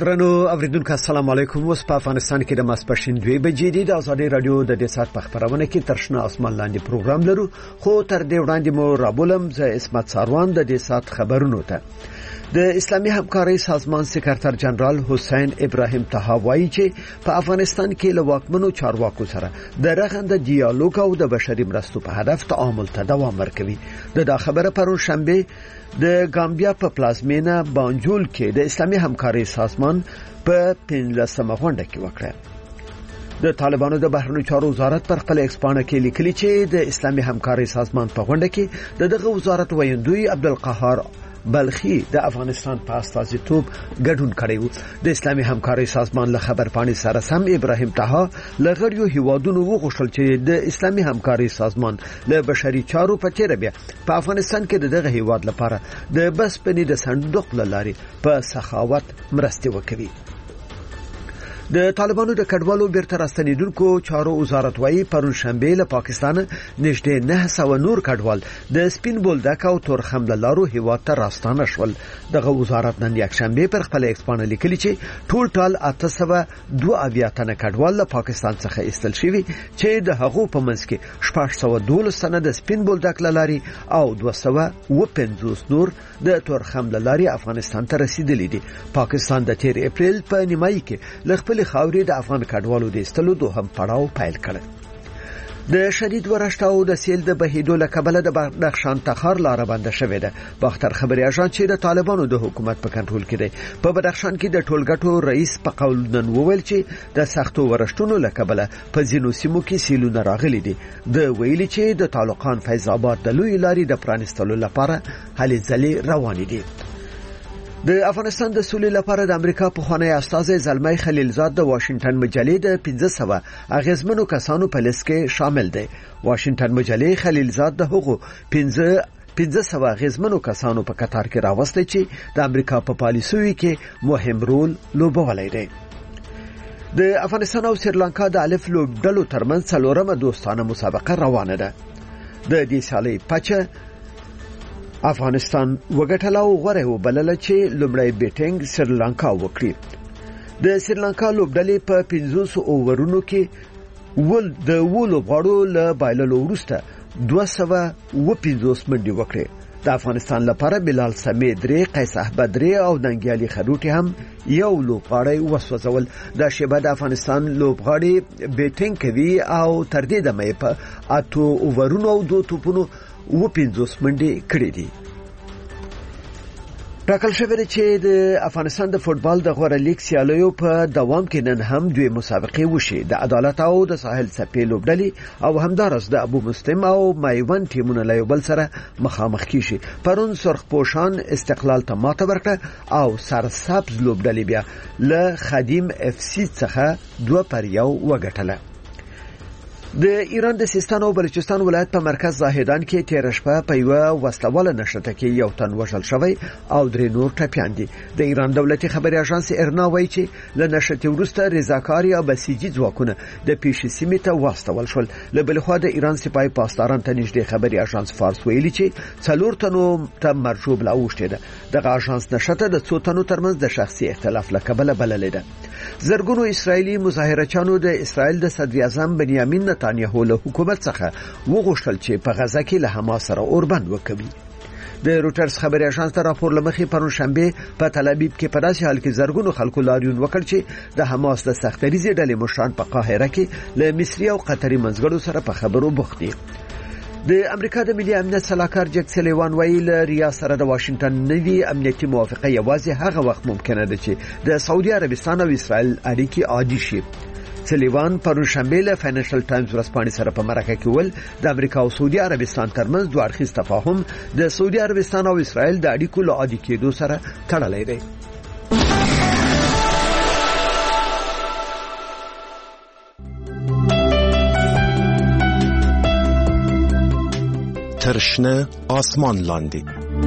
درنو اوریدونکو السلام علیکم. اوس په افغانستان کې د ماسپښین 2 بجې د آزادۍ رادیو د دې سات په خبرونه کې ترشنه اسمان لاندې پروګرام لرو، خو تر دې وړاندې مو رابولم ز اسمت ساروان د دې سات خبرونو ته. د اسلامي همکارۍ سازمان سکرټر جنرال حسین ابراهیم طه وایي چې په افغانستان کې له واکمنو چارواکو سره د رغنده ډیالوګ او د بشري مرستو په هدف تعامل ته دوام ورکوي. د خبره پرون شنبه د ګامبیا په پلازمینه بانجول کې د اسلامي همکارۍ سازمان په 15مه غونډه کې وکړه. د طالبانو د بهرنیو چارو وزارت پر خپل ایکسپانه کې لیکلي چې د اسلامي همکارۍ سازمان په غونډه کې دغه وزارت ویندوی عبدالقهار بلخی د افغانستان په استازیتوب ګډون کړی و. د اسلامي همکارۍ سازمان له خبرپاڼې سره سم ابراهیم طه لغړیو هیوادونو وغوښتل چې د اسلامي همکارۍ سازمان له بشري چارو په تیر بیا په افغانستان کې دغه هیواد لپاره د بسپنې د صندوق لاري په سخاوت مرستې وکړي. د طالبانو د کډوالو بیرته راستنیدونکو چارو وزارت وايي پرون شنبه له پاکستان نږدې 900 نور کډوال د سپین بولدک او تورخم لارو هیواد ته راستانه شول. دغه وزارت نن یک شنبه پر خپل ایکسپانه لیکلي چې ټول 802 تنه کډوال له پاکستان څخه ایستل شوي چې د هغو په منځ کې 612 تنه د سپین بولدک لاري او 250 نور د تورخم لاري افغانستان ته رسیدلي دي. پاکستان د 13 اپریل په نیمایي کې ل خپل خاورې د افغان کډوالو د ایستلو دوهم پړاو پیل کړ. د شدید ورشت او د سیل د بهیدو له کبله د بدخشان تخار لار بنده شوې ده. باختر خبري اژانس چې د طالبانو د حکومت په کنټرول کې دی په بدخشان کې د ټولګټو رئیس په قول نن وویل چې د سختو ورشتونو له کبله په ځینو سیمو کې سیلونه راغلي دي. د ویلي چې د طالقان فیض آباد د لوی لارې د پرانستلو لپاره هلې ځلې روانې دي. د افغانستان د سولې لپاره د امریکا په خوانی استازي زلمي خلیلزاد د واشنگټن مجلې د 1500 اغیزمنو کسانو په لیست کې شامل دی. واشنگټن مجلې خلیلزاد د هغو 1500 اغیزمنو کسانو په قطار کې راوستي چې د امریکا په پالیسیو کې مهم رول لوبولی دی. د افغانستان او سریلانکا د الف لوبډلو ترمنځ څلورمه دوستانه مسابقه روانه ده. د دې سالي پچه افغانستان وګټل او غوړې وبلل چې لومړی بیټینګ سریلانکا وکړي. د سریلانکا لوبډلې په 500 اوورونو کې د لوبغاړو له بایللو وروسته 250 منډې وکړې. د افغانستان لپاره بلال سمې درې، قیس احمد درې او دنګیالي خروټي هم یو لوبغاړی وسوځول. دا شیبه د افغانستان لوبغاړي بیټینګ کوي او تر دې دمه په 8 اوورونو او 2 توپونو 50 منډې کړې دي. ټاکل شوی دی چې د افغانستان د فوتبال د غوړه لیګ سیالیو په دوام کې نن هم دوه مسابقې وشي. د عدالت او د ساحل څپې لوبډلې او همدارس د ابو مسلم او مایوان ټیمونه له یو بل سره مخامخ کیږي. پرون سرخ پوشان استقلال ته ماته ورکړه او سرسبز لوبډلې بیا له خادم اف سی څخه 2-1 وګټله. د ایران د سیستان او بلوچستان ولایت په مرکز زاهدان کې تیر شپه په یو وسلواله نشته کې یو تن وژل شوی او 3 نور ټپیان دي. د ایران دولتي خبري اژانس ارنا وایي چې له نشته وروسته رضاکاري او بسیجي ځواکونه د پیښې سیمې ته واستول شول. له بل خوا د ایران سپاه پاسداران ته نږدې خبري اژانس فارس ویلي چې 4 تنو ته مرجوب لا اوښته ده. دغه اژانس نشته د 2 تنو ترمنځ د شخصي اختلاف لکبله بللې ده. زرګونو اسرایلی مظاهرچیانو د اسرائیل د صدر اعظم بنیامین نتانیاهو له حکومت څخه وغوښتل چې په غزه کې له حماس سره اوربند وکړي. د روټرز خبري اژانس ته راپور لمخې پرون شنبه په تل ابیب کې په داسې حال کې زرګونو خلکو لاریون وکړ چې د حماس د سختریزې ډلې مشران په قاهره کې له مصري او قطري منځګړو سره په خبرو بوخت دي. د امریکا د ملي امنیت سلاکار جک سلیوان ویل ریاض سره د واشنگټن نوي امنیتي موافقه یوازې هغه وخت ممکنه ده چې د سعودي عربستان او اسرائیل اړیکې عادي شي. سلیوان پرون شنبه له فاینانشل ټایمز ورځپاڼې سره په مرکه کې ول د امریکا او سعودي عربستان ترمنځ دوه اړخیز تفاهم د سعودي عربستان او اسرائیل د اړیکو له عادي کېدو سره تړلی دی. ترشنه آسمان لاندې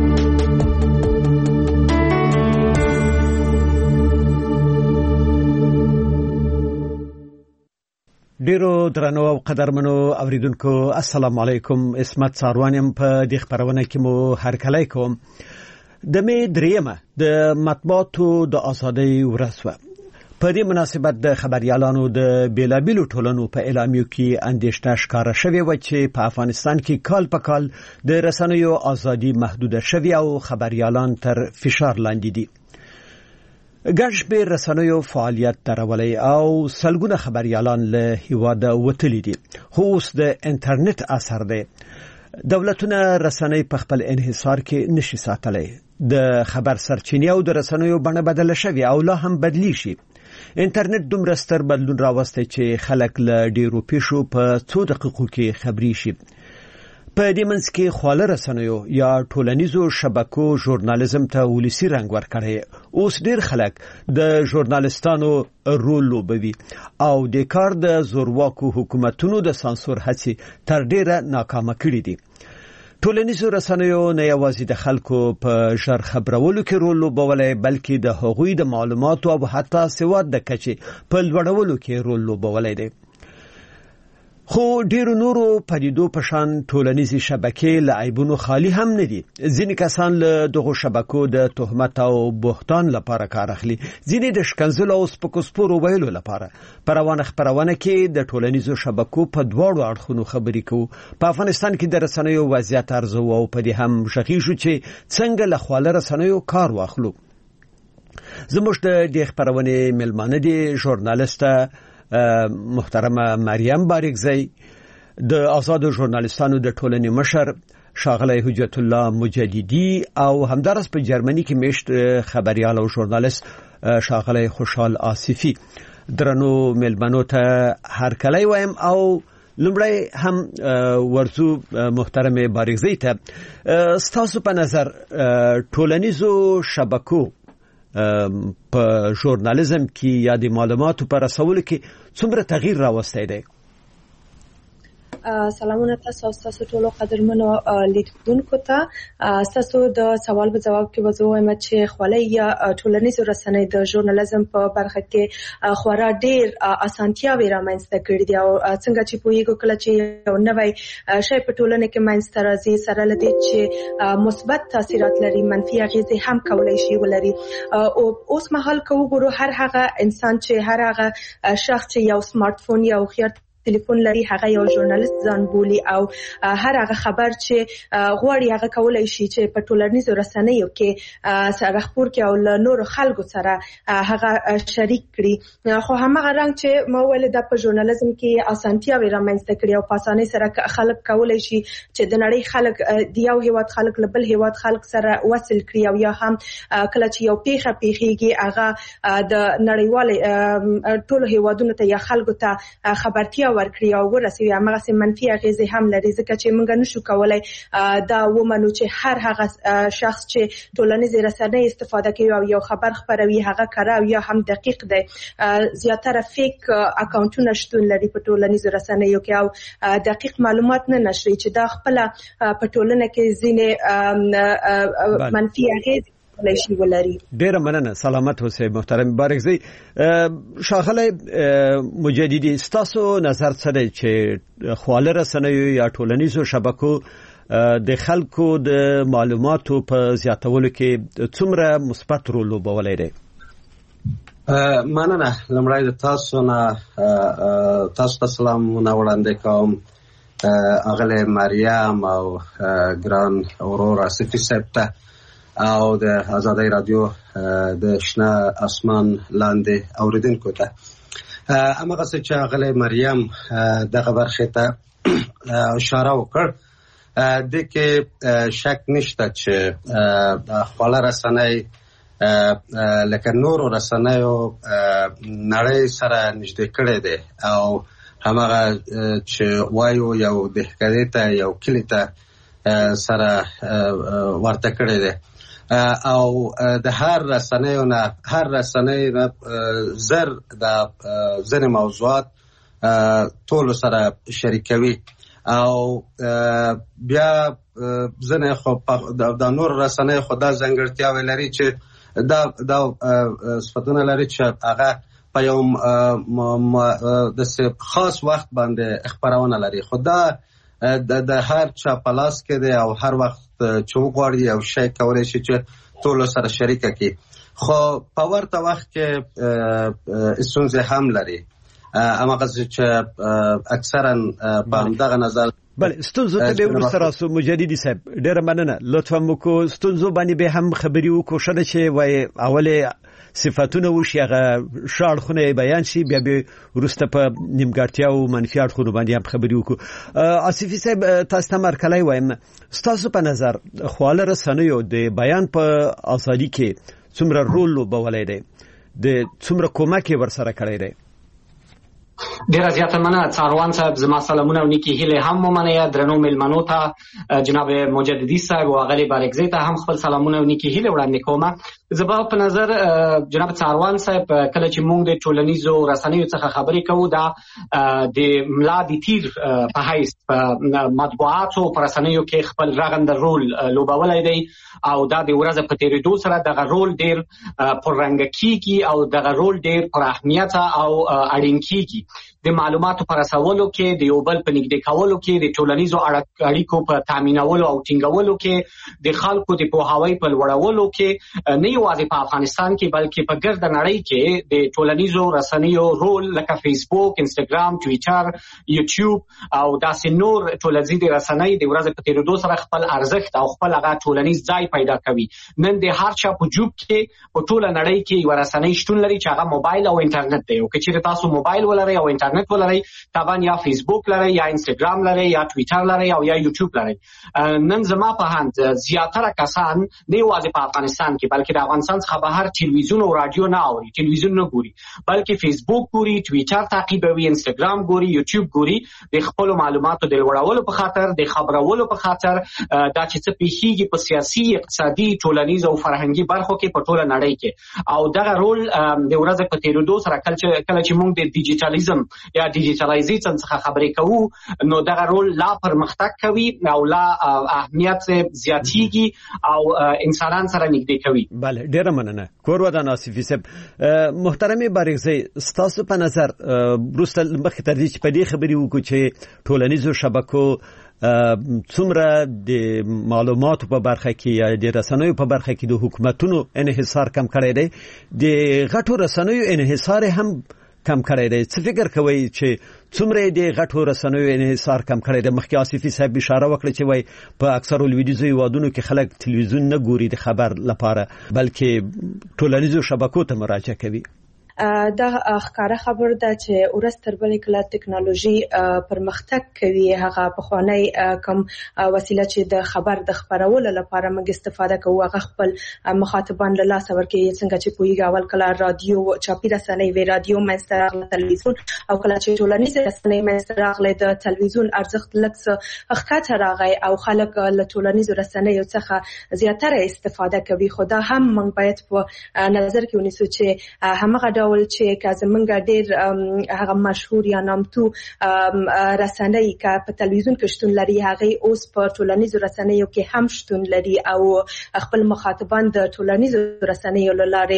ډیرو درنو او قدرمنو اوریدونکو السلام علیکم. اسمت ساروان په دې خبرونه کې مو هرکلی کوم. د مې 3 د مطبوعاتو د ازادۍ ورځ و. په دې مناسبت د خبريالانو د بیلابیلو ټولنو په اعلامیو کې اندېښنه ښکاره شوې و چې په افغانستان کې کال په کال د رسنیو ازادي محدوده شوې او خبريالان تر فشار لاندې دي. ګډ رسنیو فعالیت درولې او سلګونه خبريالان له هیواده وتلي دي. خو اوس د انټرنیټ اثر دی. دولتونه رسنۍ په خپل انحصار کې نشي ساتلای. د خبر سرچینې او د رسنیو بڼه بدله شوې او لا هم بدلی شي. انټرنیټ دومره ستر بدلون راوستی چې خلک له ډیرو پیښو په 2 دقیقو کې خبري شي. په دې منځ کې خواله رسنیو یا ټولنیزو شبکو ژورنالیزم ته ولسی رنګ ورکړي. اوس ډیر خلک د ژورنالیستانو رول لوبوي او د کار د زورواکو حکومتونو د سانسور هڅې تر ډیره ناکامه کړي دي. ټولنیزو رسنیو نه یوازې د خلکو په ژر خبرولو کې رول لوبولای بلکې د هغوی د معلوماتو او حتی سواد د کچې په لوړولو کې رول لوبولای دي. خو ډیرو نورو پدیدو په شان ټولنیزې شبکې له عیبونو خالی هم نه دي. ځینې کسان له دغه شبکو د تهمت او بهتان لپاره کار اخلي. ځینې د شکنځلو او سپکسپورو ویلو لپاره. په روانه خبرونه کې د ټولنیزو شبکو په دواړو اړخونو خبرې کوو. په افغانستان کې د رسنیو وضعیت ارزو او په دې هم شخیږو چې څنګه له خواله رسنیو کار واخلو. زموږ د دې خبرونه ملمانه دي ژورنالیسته محترمه مریم باریکزی، د آزادو ژورنالیستانو د ټولنې مشر ښاغلی حجت الله مجددي او همدارس په جرمني کې میشت خبريال او ژورنالیست ښاغلی خوشحال آصفي. درنو ملمنو ته هرکلی وایم او لومړی هم ورزو محترمه باریکزی ته ستاسو په نظر ټولنیزو شبکو په ژورنالیزم کې یا د معلوماتو پر رسولو کې څومره تغییر راوستی دی؟ سلامونه تاسو ټولو قدرمنو لیدونکو ته. تاسو د سوال په جواب کې وځوم چې خولۍ یا ټولنیزو رسنۍ د ژورنالیزم په برخه کې خورا ډیر اسانتیاوې رامنځته کړې دي او څنګه چې پوهیږو کله چې یو نوی شی په ټولنه کې منځته راځي سره لدی چې مثبت تاثیرات لري منفي اغیزې هم کولای شي ولري. او اوس مهال کو ګورو هر هغه انسان چې هر هغه شخص چې یو سمارټ فون یا خيار ټلیفون لري هغه یو ژورنالیست ځان بولي او هر هغه خبر چې غواړي هغه کولای شي چې په ټولنیزو رسنیو کې سره خبر کې او نور خلکو سره هغه شریک کړي. خو همغه رنګ چې ما ویل د په ژورنالیزم کې اسانتیاوې رامنځته کړي او په اسانۍ سره خلک کولای شي چې د نړۍ خلک د یو هیواد خلک له بل هیواد خلک سره وصل کړي او یا هم کله چې یو پیښیږي هغه د نړیوال ټولو هیوادونو ته یا خلکو ته خبرتیا ورکړي او ورسوي. هغه سم منفي اغیزې هم لري ځکه چې موږ نشو کولای دا ومنو چې هر هغه شخص چې ټولنیزې رسنۍ استفاده کوي او یو خبر خبروي هغه کاره او یا هم دقیق دی. زیاتره فیک اکاونټونه شتون لري په ټولنیزو رسنیو کې او دقیق معلومات نه نشري چې دا خپل په ټولنه کې ځینې منفي اغیزې لشي ولري. ډیره مننه. سلامت اوسئ محترم باریکزی. ښاغلی مجددي ستاسو نظر څه دی چې خواله رسنیو یا ټولنیزو شبکو د خلکو د معلوماتو په زیاتولو کې څومره مثبت رول لوبولی دی؟ مننه. لمړی د تاسو ته سلامونه وړاندې کوم اغلی مریم او ګران اورور آصفي صاحب ته او د آزادۍ رادیو د شنه اسمان لاندې اوریدونکو ته. هماغه څه چې اغلی مریم دغه برخې ته اشاره وکړ د کې شک نشته چې خواله رسنۍ لکه نورو رسنیو نړۍ سره نږدې کړی دی او هماغه چې وایو یو دهکدې ته یو کلي ته سره ورته کړی دی او د هر رسنۍ زر د ځینې موضوعات ټول سره شریکوي او بیا ځینې خو د نور رسنۍ خو دا ځانګړتیاوې لري چې دا صفتونه لري چې هغه په یو د خاص وخت باندې خبرونه لري. خو دا د هر چا په لاس کې دی او هر وخت چې وغواړي یو شی کولی شي چې ټولو سره شریکه کړي. خو په ورته وخت کې ستونزې هم لري. هماغسې چې اکثرا په همدغه نظر بله ستونزو ته به وروسته راسو. مجددي صاحب ډېره مننه. لطفا موږ ستونزو باندې به هم خبرې وکړو. ښه ده چې وایي اولې صفاتونه وشي هغه ښه اړخونه بیان شي بیا به وروسته په نیمګړتیا او منفي اړخونو باندې هم خبرې وکړو. آصفي صاحب تاسو ته مرکلی وایم ستاسو په نظر خواله رسنیو د بیان په ازادي کې څومره رول لوبولی دی د څومره کومک یې ورسره کړی دی؟ ډیره زیاته مننه څاروان صاحب. زما سلامونه او نیکی هیله هم ومنئ. درنو مېلمنو ته جناب مجددي صاحب او غلی بارکزی ته هم خپل سلامونه او نیکی هیله وړاندې کوم. زما په نظر جناب څاروان صاحب کله چې موږ د ټولنیزو رسنیو څخه خبرې کوو دا د ملا د تیر په حیث په مطبوعاتو په رسنیو کې خپل رغنده رول لوبولی دی او دا د ورځې په تیریدو سره دغه رول ډیر پررنګه کیږي او دغه رول ډیر پر اهمیت او اړین کیږي. د معلوماتو پر رسولو کې د یو بل په نږدې کولو کې د ټولنیزو اړیکو په تامینولو او ټینګولو کې د خلکو د پوهاوي په لوړولو کې نه یوازې په افغانستان کې بلکې په ګرده نړۍ کې د ټولنیزو رسنیو رول لکه فیسبوک، انستګرام، ټویټر، یوټیوب او داسې نور ټولنیزې رسنۍ د ورځې په تیریدو سره خپل ارزښت او خپل هغه ټولنیز ځای پیدا کوي. نن د هر چا په جوب کې په ټوله نړۍ کې یو رسنۍ شتون لري چې هغه موبایل او انټرنیټ دی. او که چیرې تاسو موبایل ولرئ او انټرنیټ ولرئ طبعا یا فیسبوک لرئ یا انستګرام لرئ یا ټویټر لرئ او یا یوټیوب لرئ. نن زما په هند زیاتره کسان نه یوازې په افغانستان کې بلکې د افغانستان څخه بهر تلویزیون او رادیو نه اوري، تلویزیون نه ګوري بلکې فیسبوک ګوري، ټویټر تعقیبوي، انستګرام ګوري، یوټیوب ګوري د خپل معلوماتو د لوړولو په خاطر، د خبرولو په خاطر دا چې څه پیښیږي په سیاسي، اقتصادي، ټولنیز او فرهنګي برخو کې په ټوله نړۍ کې. او دغه رول د ورځې په تیریدو سره کله چې موږ د ډیجیټالیزم یا ډیجیټالایزیشن څخه خبرې کوو نو دغه رول لا پرمختګ کوي او لا اهمیت زیاتیږي او انسانان سره نږدې کوي. بله ډیره مننه. کور ودان آصفي صاحب. محترمه بارکزی ستاسو په نظر وروسته مخکې تر دې چې په دې خبرې وکړو چې ټولنیزو شبکو څومره د معلوماتو په برخه کې یا د رسنیو په برخه کې د حکومتونو انحصار کم کړی دی، د غټو رسنیو انحصار هم کم کړی دی. څه فکر کوئ چې څومره د غټو رسنیو انحصار کم کړی دی؟ مخکې آصفي صاحب اشاره وکړه چې وای په اکثرو لویدیځو هیوادونو کې خلک تلویزیون نه ګوري د خبر لپاره بلکې ټولنیزو شبکو ته مراجعه کوي. دا ښکاره خبر ده چې ورځ تر بلې کله ټکنالوژي پرمختګ کوي هغه پخوانی کوم وسیله چې د خبر د خبرولو لپاره موږ استفاده کوو هغه خپل مخاطبان له لاسه ورکوي. څنګه چې پوهیږي اول کله رادیو چاپي رسنۍ وی رادیو منځته راغله، تلویزیون او کله چې ټولنیزې رسنۍ منځته راغله د تلویزیون ارزښت لږ څه ښکته راغی او خلک له ټولنیزو رسنیو څخه زیاتره استفاده کوي. خو دا هم موږ باید په نظر کې ونیسو چې همغه ډول چې که زمونږ ډېر هغه مشهور یا نامتو رسنۍ که په تلویزیون کې شتون لري هغه اوس په ټولنیزو رسنیو کې هم شتون لري او خپل مخاطبان د ټولنیزو رسنیو له لارې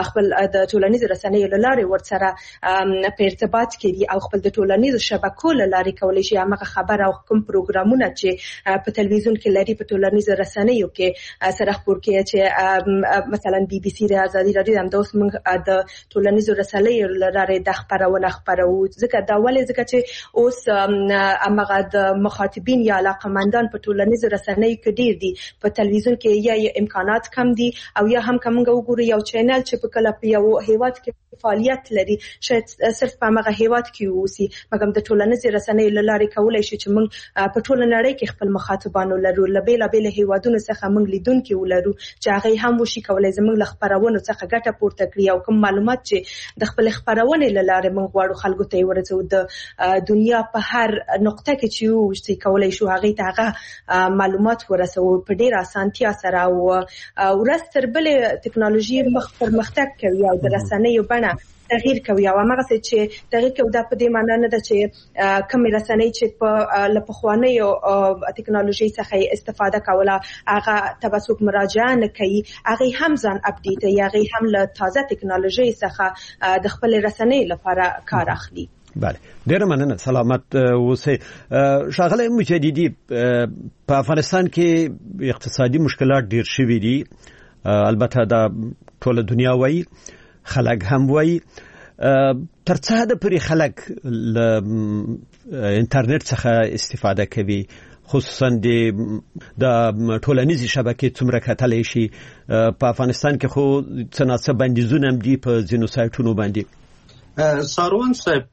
ورسره په ارتباط کې دي او خپل د ټولنیزو شبکو له لارې کولی شي هغه خبر او کوم پروګرامونه چې په تلویزیون کې لري په ټولنیزو رسنیو کې سره خپور کړي. چې مثلا بي بي سي د ازادي راډیو هم د اوس موږ د ټولنیزو رسنیو له لارې د خبرونه خپرو. ځکه چې اوس هغه د مخاطبین یا علاقمندان په ټولنیزو رسنیو کې ډیر دي، په تلویزیون کې یا امکانات کم دي او یا هم کومه وګوري یو چینل چې په کله په یو هیواد کې فعالیت لري شاید صرف په هغه هیواد کې اوسي، مګر د ټولنیزو رسنیو له لارې کولای شي چې موږ په ټوله نړۍ کې خپل مخاطبانو لرو، له بیلابېل هیوادونو څخه موږ لیدونکي ولرو چې هغه هم وشي کولای زموږ له خبرونو څخه ګټه پورته کړي او کوم معلومات چې د خپل خبرونې له لارې موږ غواړو خلکو ته ورسو د دنیا په هر نقطه کې چې وشي کولای شو هغه ته هغه معلومات ورسو په ډیر اسانتیا سره. او ورځ تر بلې ټکنالوژي پرمختګ کوي او د رسنیو بڼه تغییر کوي او هغه چې تغییر کوي دا په دې معنی نه ده چې کوم رسنۍ چې په لپخواني او ټکنالوژي څخه استفاده کوله هغه تبسک مراجعه نه کوي، هغه هم ځان اپډیټ یا هغه هم له تازه ټکنالوژي څخه د خپل رسنۍ لپاره کار اخلي. بله ډیر مننه سلامت اوسئ. ښاغلی مجددي په افغانستان کې اقتصادي مشکلات ډیر شوي دي، البته دا ټول دنیا وایي، خلک هم وایي. تر څه حد پورې خلک له انټرنیټ څخه استفاده کوي، خصوصا د ټولنیزې شبکې څومره کتلی شي؟ په افغانستان کې خو څه ناڅه بندیزونه هم دي په ځینو سایټونو باندې. ساروان صاحب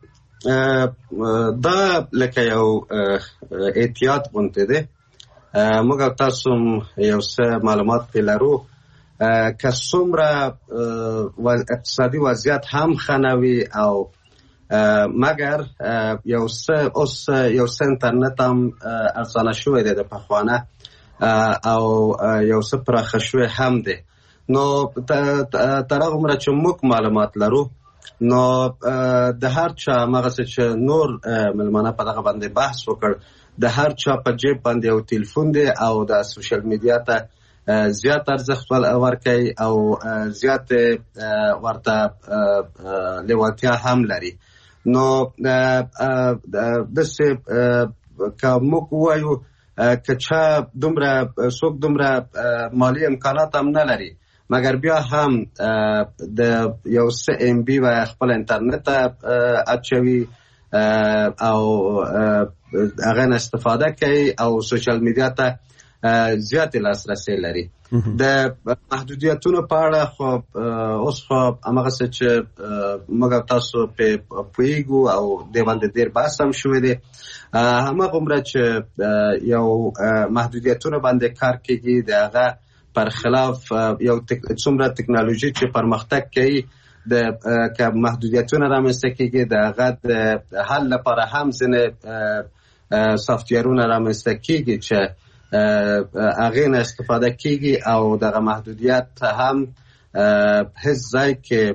دا لکه یو احتیاط غونډه ده. موږ تاسو یو څه معلومات لرو که څومره اقتصادي وضعیت هم خنوي او مګر یو څه اوس یو څه انټرنیټ هم ارزانه شوی دی د پخوانه او یو څه پراخه شوی هم دی. نو تر هغه عمره چې موږ معلومات لرو نو د هر چا مغه چې نور ملمانه په دغه باندې بحث وکړ، د هر چا په جیب باندې یو ټلیفون دی او د سوشل میډیا ته زیات ارزښت ورکوي او زیات ورته لیوالتیا هم لري. نو داسې که موږ ووایو که چا څوک دومره مالي امکانات هم نه لري مګر بیا هم د یو څه ام بي و خپل انټرنیټ ته اچوي او هغه نه استفاده کوي او سوشل میډیا ته زیات لاسرسي لري. د محدودیتونو په اړه خو اوس خو هغه څه چې موږ تاسو په پویګو او د باندې ډیر بحث هم شوی دی، هغه عمره چې یو محدودیتونو باندې کار کوي د هغه پر خلاف یو څومره ټکنالوژي چې پرمختګ کوي د که محدودیتونه رامنځته کیږي د هغه د حل لپاره هم ځینې سافټویرونه رامنځته کیږي چې هغه نه استفاده کیږي او دغه محدودیت هم هیڅ ځای کې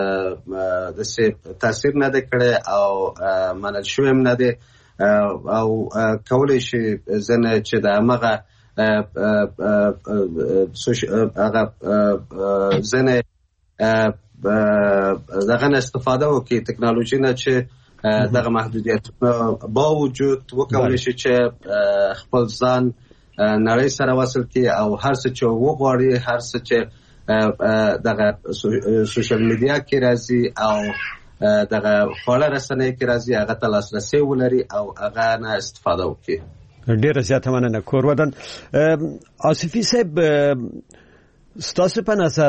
د تاثیر نه دی کړی او منل شوی هم نه دی او کولی شي ځینې چې د همغه ځینې دغه نه استفاده وکړي ټکنالوژي نه چې دغه محدودیتونه باوجود وکولی شي چې خپل ځان نړۍ سره وصل کړي او هر څه چې وغواړي، هر څه چې دغه سوشل میډیا کې راځي او دغه خواړه رسنۍ کې راځي هغه ته لاسرسی ولري او هغه نه استفاده وکړي. ډیره زیاته مننه کور ودان. آصفي صاحب ستاسو په نظر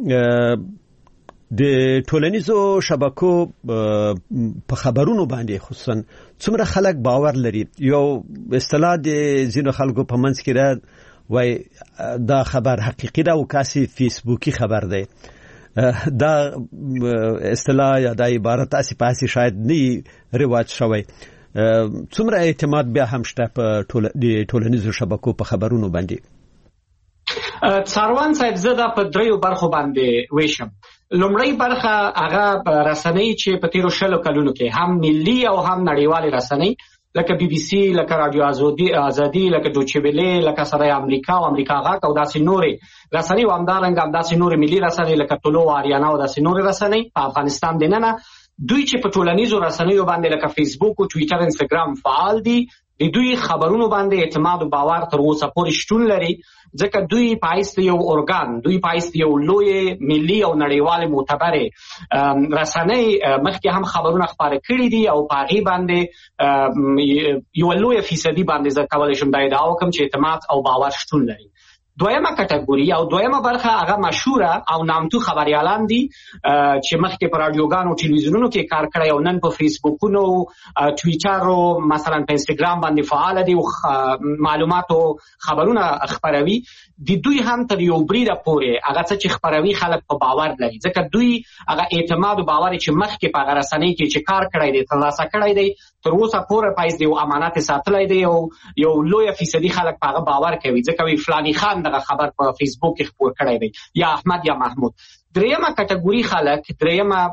د ټولنیزو شبکو په خبرونو باندې خصوصا څومره خلک باور لري؟ یو اصطلاح د ځینو خلکو په منځ کې را وای دا خبر حقیقي ده او کاسي فیسبوکی خبر ده. دا اصطلاح یا دا عبارت اسی پاسي شاید نه رواج شوی. څومره اعتماد بیا هم شته په ټولنیزو شبکو په خبرونو باندې؟ څاروان صاحب زه دا په دریو برخو باندې ویشم. لومړی برخه هغه رسنۍ چې په تیرو 20 کلونو کې هم ملي او هم نړیوالې رسنۍ لکه بي بي سي، لکه رادیو ازادي، لکه دوچې ویلې، لکه صدای امریکا او امریکا غاک او داسې نورې رسنۍ او همدارنګه داسې نورې ملي رسنۍ لکه طلوع آریانا او داسې نورې رسنۍ په افغانستان دننه دوی چې په ټولنیزو رسنیو باندې لکه فیسبوک او ټویټر انستګرام فعال دي، د دوی خبرونو باندې اعتماد او باور تر اوسه پورې شتون لري ځکه دوی پایست یو ارګان، دوی پایست یو لوی ملي او نړیوال معتبر رسنۍ مخکې هم خبرونه خبره کړې دي او په هغې باندې یو لوی فیصدي باندې زه کولی شم دا ادعا وکړم چې اعتماد او باور شتون لري. دویمه کټګوري او دویمه برخه هغه مشهوره او نامتو خبريالان دي چې مخکې په رادیوګانو او ټلویزیونونو کې کار کړی او نن په فیسبوکونو، ټویټر او مثلا په انستګرام باندې فعال دي او معلومات او خبرونه خبروي. د دوی هم تر یو بریده پورې هغه څه چې خبروي خلک په باور لري ځکه دوی هغه اعتماد او باور چې مخکې په هغه رسنۍ کې چې کار کړی دی ترلاسه کړی دی تر اوسه پورې پایز دی او امانت ساتلی دی او یو لوی فیصدي خلک په هغه باور کوي ځکه وی فلانی خان دغه خبر په فیسبوک کې خپور کړی دی یا احمد یا محمود. دریمه کټګوري خلک، دریمه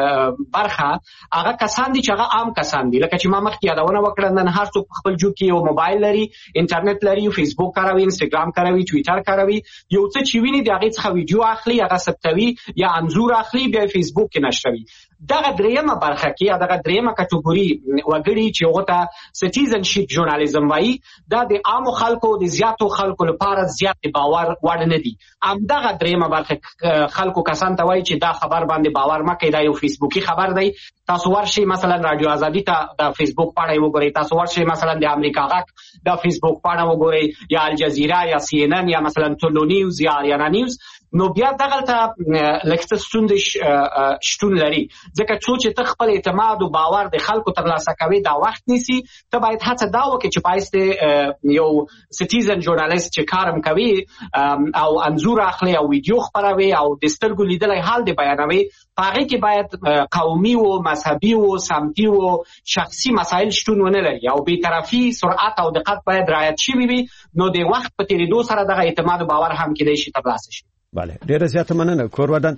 برخه هغه کسان دي چې هغه عام کسان دي، لکه چې ما مخکې یادونه وکړه نن هر څوک په خپل جوب کې یو موبایل لري، انټرنیټ لري، فیسبوک کاروي، انستګرام کاروي، ټویټر کاروي، یو څه چې ویني د هغې څخه ویډیو اخلي، هغه ثبتوي یا انځور اخلي، بیا فیسبوک کې نشروي. دغه دریمه برخه کې یا دغه دریمه کټګوري وګړي چې هغه ته سټیزنشپ ژورنالیزم وایي، دا د عامو خلکو د زیاتو خلکو لپاره زیات باور وړ نه دي. همدغه دریمه برخه خلکو کسان ته وایي چې دا خبر باندې باور مه کوئ، دا یو فیسبوکي خبر دی. تاسو ورشئ مثلا رادیو ازادي ته د فیسبوک پاڼه وګورئ، تاسو ورشئ مثلا د امریکا غږ د فیسبوک پاڼه وګورئ، یا الجزیره یا سی ان ان یا مثلا ټولو نیوز یا اریانا نیوز، نو بیا دغلته لکه ستونزې شتون لري. ځکه چې ته خپل اعتماد او باور د خلکو ترلاسه کوي دا وخت نیسي، ته باید هڅه دا وکړې چې پایسته یو سټیزن ژورنالیست چې کارم کوي او انځور اخلي او ویډیو خپروي او د سترګو لیدلی حال دی بیانوي، په هغې کې باید قومي و مذهبي و سمتي و شخصي مسایل شتون ونه لري او بی‌طرفي، سرعت او دقت باید رعایت شوي وي. نو د وخت په تېرېدو سره دغه اعتماد او باور هم کېدای شي ترلاسه شي. بله، ډیره زیاته مننه کورودن.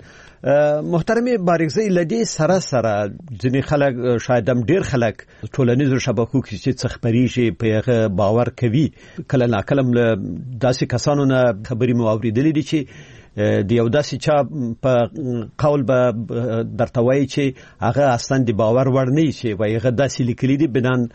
محترمې بارکزۍ، لدې سره ځینې خلک، شاید هم ډیر خلک ټولنیزو شبکو کې چې څه خپریږي په هغه باور کوي. کله ناکله داسې کسانو نه خبرې مو اورېدلې دي چې د یو داسې چا په قول به درته وایي چې هغه اصلا د باور وړ نه وي، چې وایي هغه داسې لیکلي دي بنان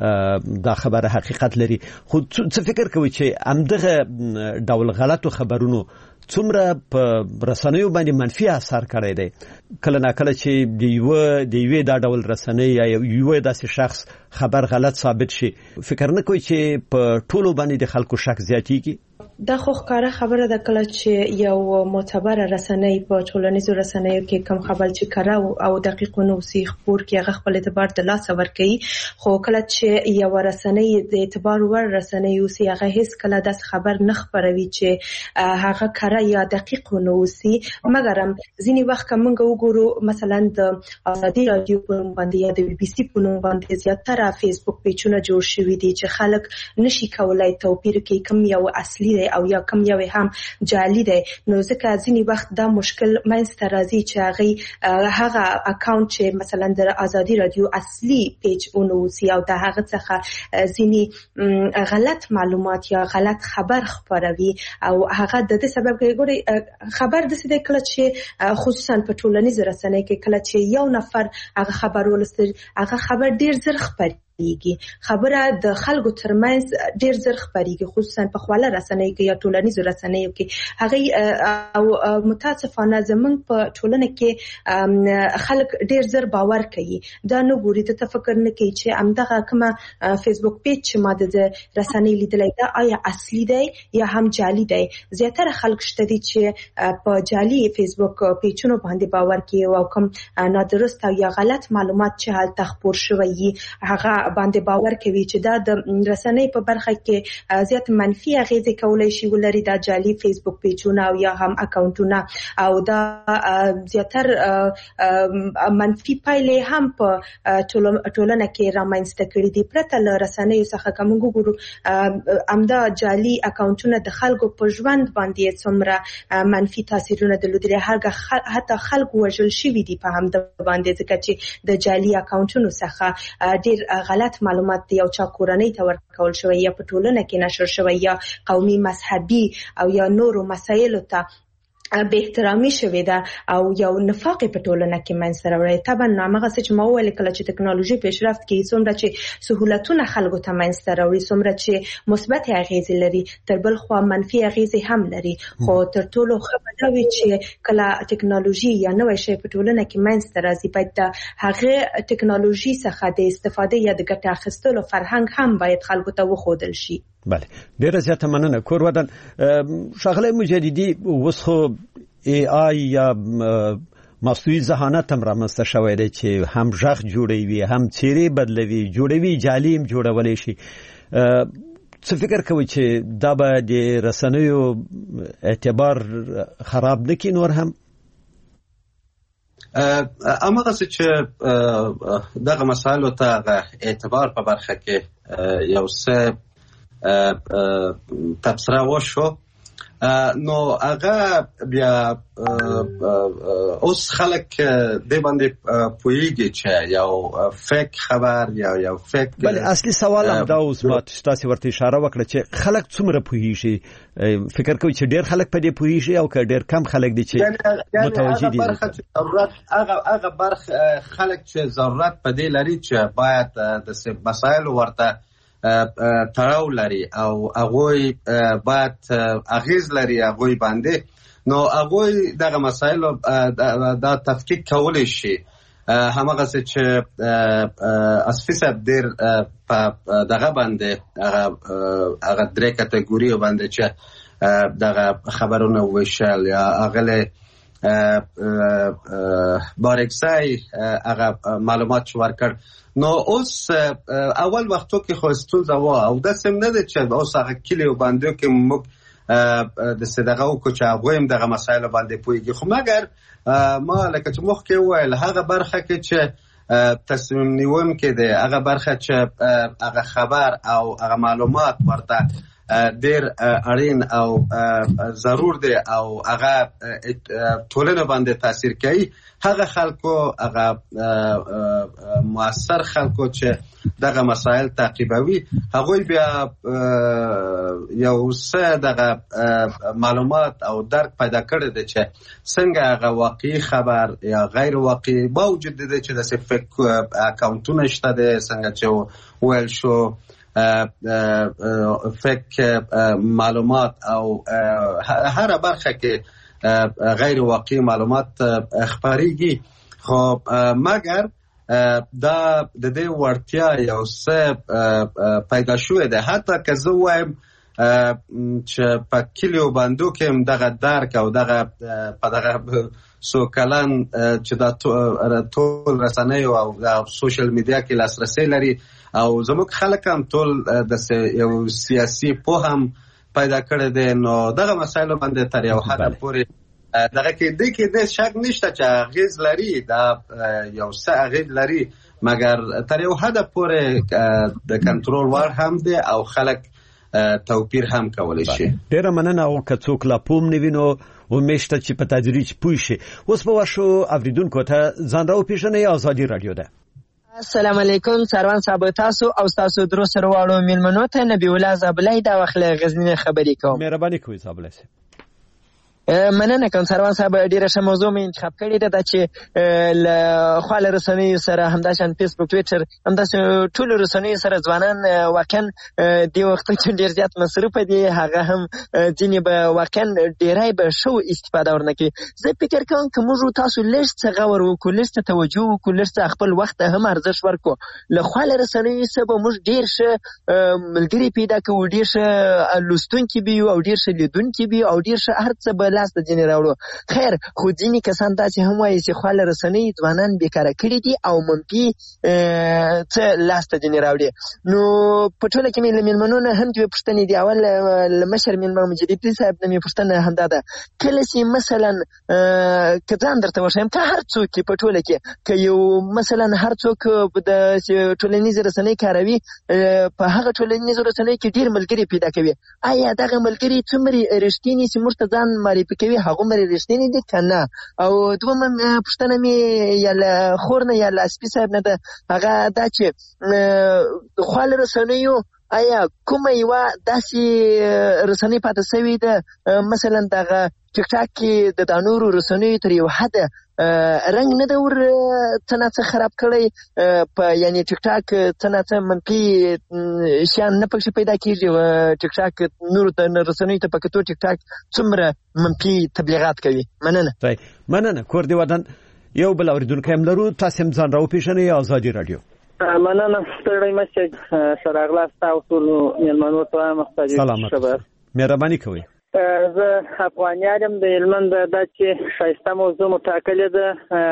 دا خبره حقیقت لري. خو څه فکر کوي چې همدغه ډول غلطو خبرونو څومره په رسنیو باندې منفي اثر کړی دی؟ کله ناکله چې د یوې دا ډول رسنۍ یا یوې داسې شخص خبر غلط ثابت شي، فکر نه کوي چې په ټولو باندې د خلکو شک زیاتېږي؟ دا خو ښکاره خبره ده کله چې یو معتبره رسنۍ په ټولنیزو رسنیو کې کوم خبر چې کړه او دقیق ونه اوسي خپور کې هغه خپل اعتبار د لاسه ورکوي. خو کله چې یو رسنۍ د اعتبار وړ رسنۍ اوسي، هغه هیڅ کله داس خبر نه خپروي چې هغه کړه یا دقیق ونه اوسي. مګر ځینې وخت موږ وګورو مثلا د ازادي رادیو په نوم باندې یا د بي بي سي په نوم باندې زیاتره فیسبوک پیجونه جوړ شوي دي چې خلک نشي کولای توپیر کوي کوم یو اصلي دی او یا کوم یو هم جعلي دی. نو ځکه ځینې وخت دا مشکل منځته راځي چې هغه اکاونټ چې مثلا د ازادي رادیو اصلي پیج ونوسي او د هغه څخه ځینې غلط معلومات یا غلط خبر خپروي او هغه د دې سبب ګوري خبر د سده کله چې خصوصا په ټولنیزو رسنیو کې کله چې یو نفر هغه خبر ولستل، هغه خبر ډیر زر خپروي، خبره د خلکو ترمنځ ډیر زر خپریږي، خصوصا په خواله رسنیو کې یا ټولنیزو رسنیو کې. هغه او متاسفانه زمونږ په ټولنه کې خلک ډیر زر باور کوي، دا نه ګوري، د تفکر نه کوي چې همدغه کومه فیسبوک پیج چې ما د رسنۍ لیدلی دا آیا اصلي دی یا هم جعلي دی. زیاتره خلک شته دي چې په جعلي فیسبوک پیجونو باندې باور کوي او کوم نادرست او یا غلط معلومات چې هلته خپور شوي هغه باندې باور کوي چې دا د رسنۍ په برخه کې زیات منفي اغیزې کولای شي ولري، دا جعلي فیسبوک پیجونه او یا هم اکاونټونه، او دا زیاتر منفي پایلې هم په ټولنه کې رامنځته کړي دي. پرته له رسنیو څخه کوم ګورو امدا جعلي اکاونټونه د خلکو په ژوند باندې څومره منفي تاثیرونه درلودلي، حتی خلک وژل شوي دي په همدا باندې، ځکه چې د جعلي اکاونټونو څخه ډیر غلط معلومات دی او چا کورنۍ ته ورکول شوی یا په ټولنه کې نشر شوی یا قومي مذهبي او یا نورو مسایلو ته به احترامي شوی ده او یو نفاق په ټولنه کې منځته راوړي. طبعا هغه څه چې ما وویل کله چې ټکنالوژي پیشرفت کوي، څومره چې سهولتونه خلکو ته منځته راوړي، څومره چې مثبت اغیزې لري، تر بل خوا منفي اغیزې هم لري. خو تر ټولو ښه به دا وي چې کله ټکنالوژي یا نوی شی په ټولنه کې منځته راځي، باید د هغه ټکنالوژي څخه د استفادې یا د ګټې اخیستلو فرهنګ هم باید خلکو ته وښودل شي. بله، ډیره زیاته مننه کورودن. ښاغلی مجددي، اوس خو ای آی یا مصنوعي ذهانت هم رامنځته شوی دی چې هم غږ جوړوي، هم څیرې بدلوي، جوړوي جعلي هم جوړولی شي. څه فکر کوي چې دا به د رسنیو اعتبار خراب نه کړي نور هم؟ هماغسې چې دغه مسایلو ته اعتبار په برخه کې یو څه تبصره وشو نو هغه بیا اوس خلک د باندې پوهیږي چې یو فیک خبر یا یو فیک بل اصلي سوال هم دا اوس ما تاسو ورته اشاره وکړه چې خلک څومره پوهیږي فکر کوي چې ډیر خلک په دې پوهیږي او که ډیر کم خلک دي چې متوجي دي هغه برخه خلک چې ضرورت په دې لري چې باید د مسایل ورته تړاو لري او هغه باید اغیز لري هغه باندې نو هغه دغه مسایل دا تفکیک کولای شي همغه چې اصفی صاحب ډیر په دغه باندې هغه درې کټګوري باندې چې دغه خبرونه وشل یا هغه بارکسای هغه معلومات ورکړ نو اوس اول وختو کې خو ستونزه و او د سم نه ده چې اوس هغه کلیو باندې کې موږ د صدقه او کو چې هغه هم دغه مسایل باندې پوهیږي خو مګر ما لکه چې مخ کې وایل هغه برخه کې چې تصمیم نیوم کې ده هغه برخه چې هغه خبر او هغه معلومات ورته ډیر اړین او ضرور دی او هغه ټولنه باندې تاثیر کوي هغه خلکو هغه موثر خلکو چې دغه مسائل تعقیبوي هغه بیا یو څه دغه معلومات او درک پیدا کړی دی چې څنګه هغه واقعي خبر یا غیر واقعي باوجود دی چې د فیک اکاونټونه شته دي څنګه چې ویل شو فیک معلومات او هر برخه کې غیر واقعي معلومات خبريږي خو مګر دا د دې ورتیا یو څه پیدا شوې ده حتی که زه وایم چې په کلیو باندې کې دغه درک او دغه په دغه سو کلن چې دا ټول رسنۍ او سوشل میډیا کې لاسرسي لري او زموږ خلک هم ټول د یو سیاسي پوهم پیدا کړی دی نو دغه مسایل باندې تر یو حد پورې دغه کې د شک نشته چې اغیز لري دا یو څه اغیز لري مګر تر یو حد پورې د کنټرول وړ هم دی او خلک توپیر هم کولای شي ډیره مننه او که څوک لا پوم نوینو و میشته چې په تدریج پوه شي اوس په واشو اوریدونکو ته ځان راو پیژنې ازادي رادیو ده السلام علیکم سروان صاحب تاسو او تاسو درو سره واړو میلمنو ته نبی الله زابلای دا وخت غزنی خبرې کوم مهرباني کوئ زابلای مننه کوم سروان صاحب ډیره ښه موضوع مې انتخاب کړې ده چې ل خواله رسنیو سره همداشان فیسبوک ټویټر همداسې ټول رسنیو سره ځوانان واقعا دی وخت کې ډیر زیات مصرف دي هغه هم ځینې به واقعا ډیرای به شو استفاده ورنکي زه فکر کوم که موږ تاسو لږ څه غور وکړو لږ څه توجه وکړو لږ څه خپل وخت هم ارزښت ورکړو له خواله رسنیو سره به موږ ډیر ښه ملګري پیدا کوو ډیر ښه لوستونکي به یو او ډیر ښه لیدونکي به او ډیر ښه هر څه به لاس ته ځینې راوړو خیر خو ځینې کسان داسې هم وایي چې خواله رسنۍ ځوانان بیکاره کړي دي او منفي څه لاس ته ځینې راوړي نو په ټوله کې مې له میلمنو نه هم دوې پوښتنې دي اول له مشر میلمه مجددي صاحب نه مې پوښتنه همدا ده کله چې مثلا که ځان درته وښیم که هر څوک په ټوله کې که یو مثلا هر څوک د ټولنیزې رسنۍ کاروي په هغه ټولنیزو رسنیو کې ډېر ملګري پیدا کوي آیا دغه ملګري څومره رښتیني چې موږ ته ځان معرفي کوي هغه مری رښتینی دي کنه او دومره پښتنه می یا له خورنه یا له سپی صاحب نه ده هغه دا چې خپل رسنیو آیا کومه یو داسې رسنۍ پاتې شوې ده مثلا دغه ټیک ټاک کې د نورو رسنیو تر یو حد رنګ نه ده ور څه خراب کړی په یعنی ټیک ټاک څه منفي شیان نه پکې پیدا کیږي ټیک ټاک نور د رسنیو ته پکې ټیک ټاک څومره منفي تبلیغات کوي مننه کور دی ودان یو بل اوریدونکو هم لرو تاسو هم ځان راو پیژنې ازادي رادیو مننه ستړی مشه سره اغلاس تاسو میلمنو ته محتاج خبر مهرباني کوئ زه افغانیانم د هلمند د چې شایسته موضوع متأکله ده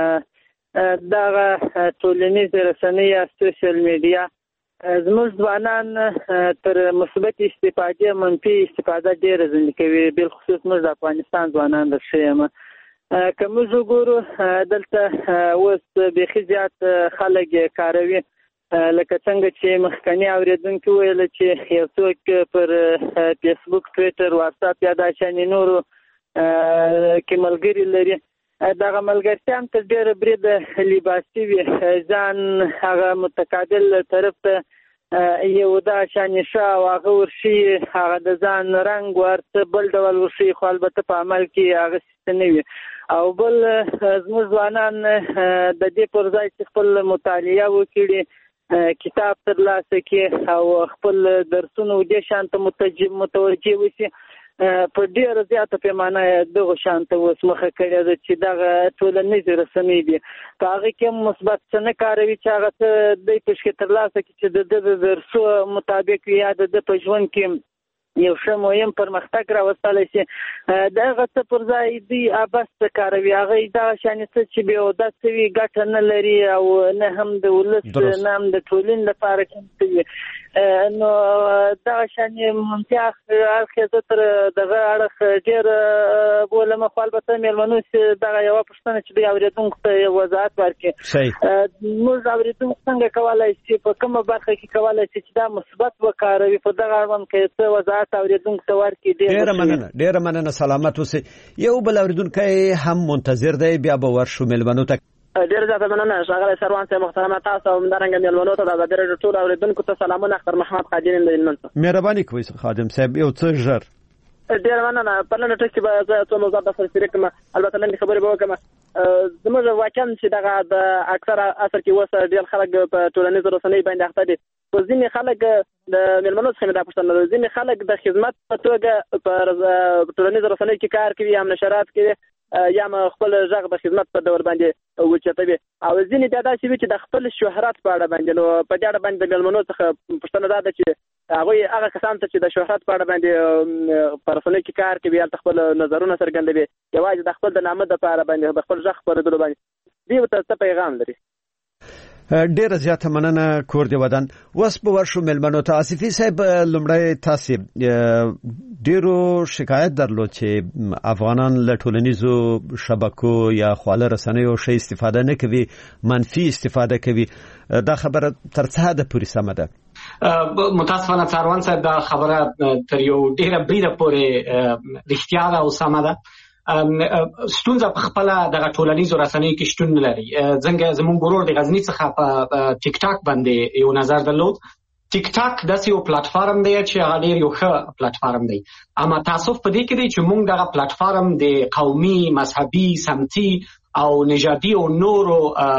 دغه ټولنیزې رسنۍ یا سوشل میډیا زموږ ځوانان تر مثبت استفادې منفي استفاده ډېره ځنې کوي بالخصوص موږ د افغانستان ځوانان درښه یم که موږ وګورو دلته اوس بیخي زیات خلک کاروي لکه څنګه چې مخکنی اوریدونکو ویل چې یو څوک پر فیسبوک ټویټر واتساپ یا د شانې نورو کې ملګری لري دغه ملګرتیا هم تر ډېره بریده لباسي وي ځان هغه متقابل طرف ته یو دا شانې او هغه ورشي هغه د ځان رنګ ورته بل ډول ورشي خو البته په عمل کې هغه څه نه وي او بل زموږ ځوانان د دې پر ځای چې خپل مطالعه وکړي کتاب ترلاسه کړي او خپل درسونه دې شان ته متوجه وشي په ډیره زیاته پیمانه دغه شان ته اوس مخه کړې ده چې دغه ټولنیزې رسنۍ دي په هغه کې مثبت څه نه کاروي چې هغه څه دی پشکې ترلاسه کړي چې د درسو مطابق یا د په ژوند کې یو ښه مهم پرمختګ راوستلی شي د هغه څه پر ځای دوی عبث کاروي هغه دغه شانې څه چې بې اودسه وي ګټه نه لري او نه هم د ولس نه هم د ټولنې لپاره څه وي نو دغه شانې ممتیا اړخ زه تر دغه اړخ ډېر بولم خو البته مېلمنو چې دغه یوه پوښتنه چې دوی اورېدونکو ته وضاحت ورکړي موږ اورېدونکو څنګه کولی شي په کومه برخه کې کولی شي چې دا مثبت وکاروي په دغه اړوند کې څه وضاحت اوریدونکو ته ورکړي ډېره مننه سلامت اوسئ یو بل اوریدونکی هم منتظر دی بیا به ورشو مېلمنو ته ډېر زیاته مننه ښاغلی سروان صاحب محترمه تاسو او همدارنګه مېلمنو ته د ازادي راډیو ټولو اوریدونکو ته سلامونه اختر محمد خادم یم د هلمند څخه مهرباني کوئ خادم صاحب یو څه ژر ډېره مننه په نن ټک کې به زه څو موضوعات درسره شریک کړم البته لنډې خبرې به وکړم زموږ واقعا چې دغه د اکثره عصر کې اوس ډېر خلک په ټولنیزو رسنیو باندې اخته دي خو ځینې خلک د مېلمنو څخه مې دا پوښتنه ده ځینې خلک د خدمت په توګه په ټولنیزو رسنیو کې کار کوي یا نشرات کوي یا خپل غږ د خدمت په ډول باندې وچتوي او ځینې بیا داسې وي چې د خپل شهرت په اړه باندې نو په دې اړه باندې د مېلمنو څخه پوښتنه دا ده چې هغوی هغه کسان ته چې د شهرت په اړه باندې په رسنیو کې کار کوي هلته خپل نظرونه څرګندوي یوازې د خپل د نامه دپاره باندې د خپل غږ خپرېدلو باندې دوی ورته څه پیغام لري ډیره زیاته مننه کور دی ودان اوس به ورشو مېلمنو ته آصفي صاحب لومړی تاسې ډیرو شکایت درلود چې افغانان له ټولنیزو شبکو یا خواله رسنیو ښه استفاده نه کوي منفي استفاده کوي دا خبره تر څه حده پورې سمه ده متاسفانه څاروان صاحب دا خبره تر یو ډیره بریده پورې رښتیا ده او سمه ده ستونزه په خپل د ټولنیزو رسنیو کې شتون لري څنګه زموږ ورور د غزنی څخه په ټیک ټاک باندې یو نظر درلود ټیک ټاک د یو پلیټ فارم دی چې هغه ډیر یو ښه پلیټ فارم دی اما تاسو په دې کې دی چې موږ دغه پلیټ فارم د قومي مذهبي سمتي او نژادي او نورو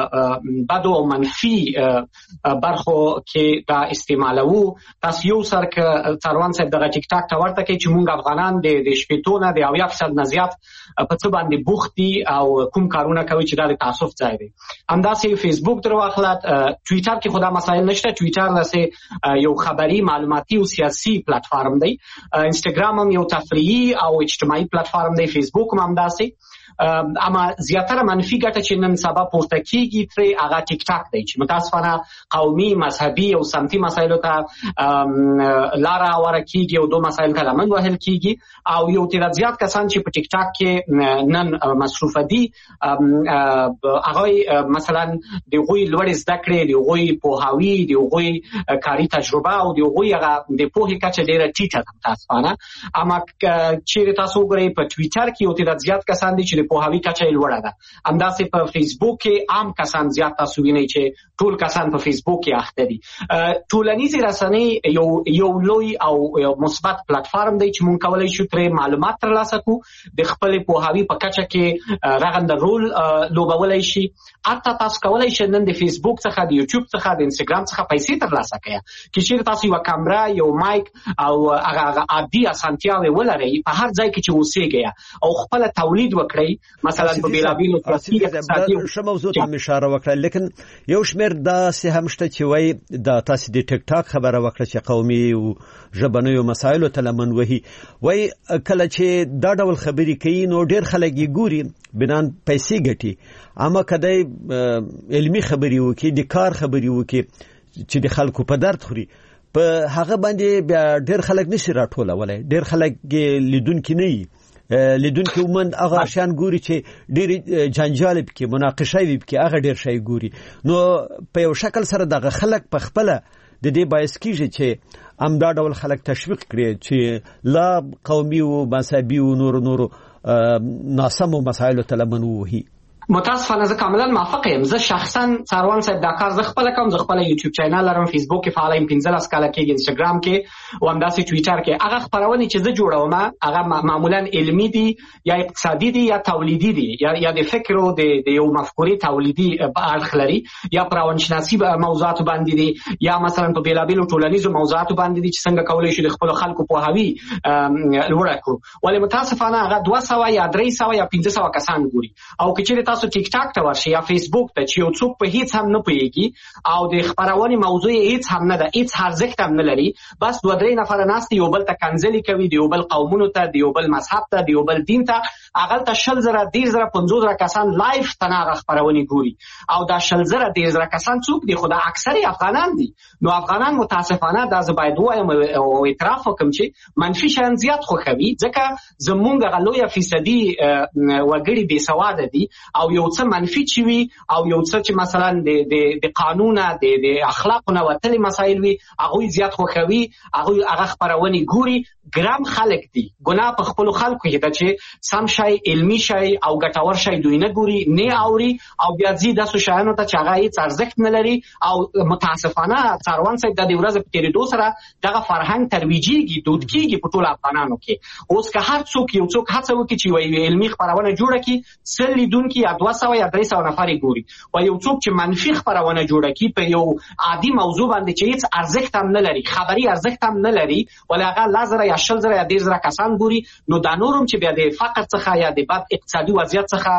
بدو او منفي برخو کې دا استعمالو تاسو یو سر ک څاروان صاحب دغه ټیک ټاک ته ورته کې چې موږ افغانان د شپېتونه د 80% نه زیات په څه باندې بوختي او کوم کارونه کوي چې د تعصب ځای دی همداسې فیسبوک تر واخله ټویټر کې خدا مسایل نشته ټویټر لسه یو خبري معلوماتي او سیاسي پلیټ فارم دی انستګرام هم یو تفریحي او اجتماعي پلیټ فارم دی فیسبوک هم همداسې اما زیاتره منفي ګټه چې نن سبا پورته کیږي ترې هغه ټیک ټاک دی چې متاسفانه قومي مذهبي او سمتي مسایلو ته لاره هواره کیږي او دوه مسایل ته لمن وهل کیږي او یو تیر زیات کسان چې په ټیک ټاک کې نن مصروف دي هغه مثلا د غوي لوړ زده کړې د غوي پوهاوی د غوي کاري تجربه او د غوي هغه د پوهې کچه ډیره ټیټه ده متاسفانه اما چې تاسو ګورئ په ټویټر کې یو تیر زیات کسان دي چې پوهاوی کچه لوړه ده همداسې په فیسبوک کې عام کسان زیات تاسو وینئ چې ټول کسان په فیسبوک کې اخته دي ټولنیزې رسنۍ یو لوی او یو مثبت پلیټ فارم دی چې موږ کولی شو ترې معلومات ترلاسه کړو د خپل پوهاوی په کچه کې رغنده رول لوبولی شي حتی تاسو کولی شئ نن د فیسبوک څخه د یوټیوب څخه د انستګرام څخه پیسې ترلاسه کړئ که چیرې تاسو یوه کامره یو مایک او هغه عادي اسانتیاوې ولرئ په هر ځای کې چې اوسېږئ او خپل تولید وکړئ مثلا په بیلابیلو ښه موضوع ته اشاره وکړه لیکن یو شمېر داسې هم شته چې وایي دا تاسې د ټیک ټاک خبره وکړه چې قومي او ژبنیو مسایلو ته لمن وهي وایي کله چې دا ډول خبرې کوي نو ډېر خلک یې ګوري بنان پیسې ګټي اما که دی علمي خبرې وکړي د کار خبرې وکړي چې د خلکو په درد خوري په هغه باندې بیا ډېر خلک نشي راټولولی ډېر خلک لیدونکي نه وي لیدونکو ومن هغه شان ګوري چې ډېر جنجال کې مناقشه وي کې هغه ډېر شي ګوري. نو په یو شکل سره دغه خلک په خپل د دې باعث کیږي چې امدا ډول خلک تشویق کړي چې لا قومي او مذهبي او نور ناسمو مسایلو ته لمن وهي. متاسفانه زه کاملا موافق یم. زه شخصا ساروان صاحب دا کار زه خپل کوم. زه خپل یوټیوب چینل لرم، فیسبوک کې فعال یم، 15 کاله کې انستګرام کې او همداسې ټویټر کې. هغه خبرونه چې زه جوړوم هغه معمولا علمي دي یا اقتصادي دي یا تولیدي دي یا د فکر او د یو مفکورې تولیدي اړخ لري یا پرونشناسي موضوعات باندې دي یا مثلا په بیلابیلو ټولنیزو موضوعات باندې دي چې څنګه کولای شي د خپل خلکو په هوی لوړ کړو. ولې متاسفانه هغه 200 یا 300 یا 500 کسان ګوري. او چې تاسو ټیک ټاک ته ورشي یا فیسبوک ته چې یو څوک په هیڅ هم نه پوهیږي او د خبرونې موضوع هیڅ هم نه ده، هیڅ ارزښت هم نه لري، بس 2-3 نفر ناست یو بل ته کنځلې کوي، د یو بل قومونو ته، د یو بل مذهب ته، د یو بل دین ته، هغه ته 10,000 10,000 15,000 کسان لایف تناغه خبرونې ګوري. او دا 10,000 10,000 کسان څوک دي؟ خو دا اکثر افغانان دي. نو افغانان متاسفانه دا زه باید وایم او اعتراف وکم چې منفي شیان زیات خوښوي، ځکه زمونږ غلویا فیصدي وګړي بې سواده دي او یو څه منفي چې وي او یو څه چې مثلا د قانون د اخلاق نه وتلي مسایل وي هغه زیات خوښوي، هغه خبرونه ګوري. ګرام خلک دي، ګناه په خپل خلکو کې ده چې سم شي علمي شي او ګټور شي دوی نه ګوري نه اوري او بیا ځي د سوشانو ته چې هغه هیڅ ارزښت نه لري. او متاسفانه څاروان صاحب د دې ورځې په تیریدو سره دغه فرهنګ ترویجيږي، دود کیږي په ټول افغانانو کې. اوس که هر څوک یو څوک هڅه وکړي چې یو علمي خبرونه جوړه کړي، سلیدونکو یا 200 یا 300 نفر ګوري، او یو څوک چې منفي خبرونه جوړه کړي په یو عادي موضوع باندې چې هیڅ ارزښت هم نه لري، خبري ارزښت هم نه لري، ولغه لازره یا 10,000 یا 10,000 کسان ګوري. نو دا نورم چې بیا د فقر څخه یا د بد اقتصادي وضعیت څخه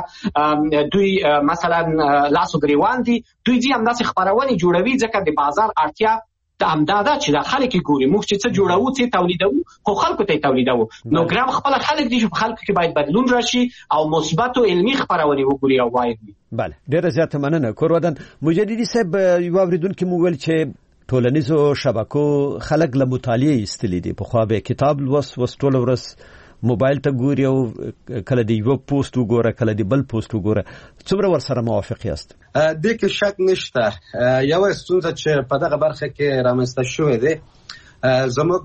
دوی مثلا لاسو ګریوان دي، دوی هم داسې خبرونه جوړوي ځکه د بازار اړتیا د امداده چې د خلک ګوري. موږ چې څه جوړو څه تولیدو خو خلکو ته تولیدو. نو ګرام خپل خلک دي چې په خلکو کې باید بدلون راشي او مثبت او علمي خبرونه وګوري او وایي. بله، ډیره زیاته مننه. کوروادن مجددي صاحب یو اوریدون کې مو ویل چې ټولنیزو شبکو خلک له مطالعه استلې دي. په خو به کتاب لوس ټول ورځ موبایل ته ګوري او کله دی یو پوسټ وګوره کله دی بل پوسټ وګوره. څومره ور سره موافق یاست؟ د کې شک نشته. یو ستونزه چې په دغه برخه کې رامنځته شوې ده زموږ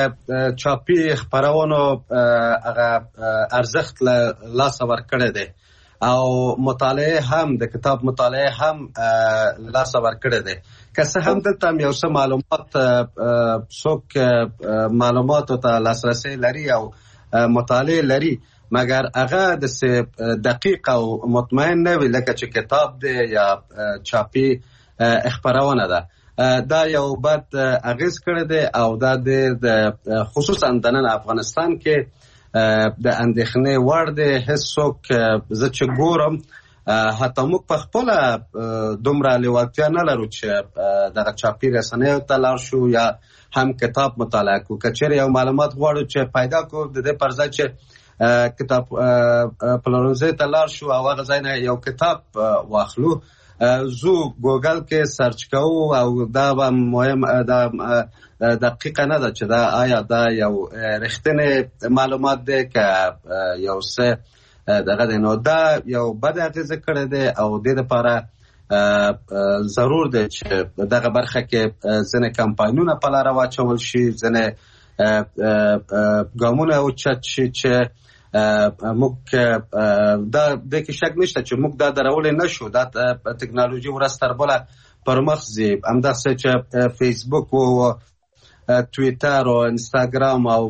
د چاپی خبرونو هغه ارزښت لاس ورکړی دی او مطالعه هم د کتاب مطالعه هم لاس ورکړی دی. که څه هم دلته یو څه معلومات څوک معلوماتو ته لاسرسي لري او مطالعه لري، مګر هغه د دقیق او مطمئن نه وي لکه چې کتاب دی یا چاپی خبرونه ده. دا یو بد اغیز کړی دی او دا د خصوصا د نن افغانستان کې د اندېښنې وړ دی. هیڅوک زه چې ګورم حتی موږ په خپل دومره لیوالتیا نه لرو چې دغه چاپی رسنیو ته لاړ شو یا هم کتاب مطالعه کو. که چېرې یو معلومات غواړو چې پیدا کو د دې پر ځای چې کتاب پلورنځي ته لاړ شو او هغه ځای نه یو کتاب واخلو، زو ګوګل کې سرچ کوو او دا به مهم دا دقیقه نه ده چې دا آیا دا یو رښتینی معلومات دی که یو څه دغه دی. نو دا یو بد اغیزه کړی دی او د دې لپاره ضرور دی چې دغه برخه کې ځینې کمپاینونه په لاره واچول شي، ځینې ګامونه اوچت شي چې موږ دا د کې شک نشته چې موږ دا درولې نشو. دا ټکنالوژي ورځ تر بله پر مخ ځي. همداسې چې فیسبوک او تویتر او انستاګرام او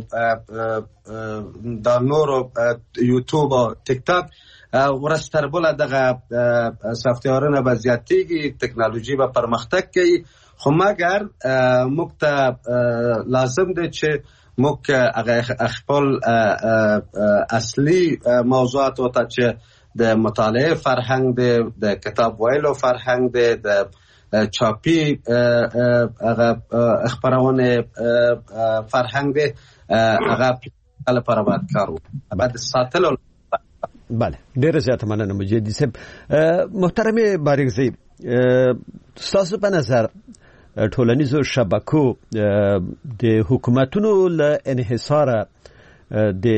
دا نور یوټیوب او ټیک ټاک ورځ تر بله دغه سافټویرونه به زیاتېږي، ټکنالوژي به پرمختګ کوي. خو مګر موږ ته لازم دی چې موږ هغه خپل اصلي موضوعاتو ته چې د مطالعه فرهنګ دی، د کتاب ویلو فرهنګ دی، د چاپی هغه خبرونه فرهنګ دی، هغه لپاره باید کار وکړو. باید ساتلو. بله، ډیره زیاته مننه مجددي صاحب. محترم بارګزی، تاسو په نظر ټولنیزو شبکو د حکومتونو له انحصار د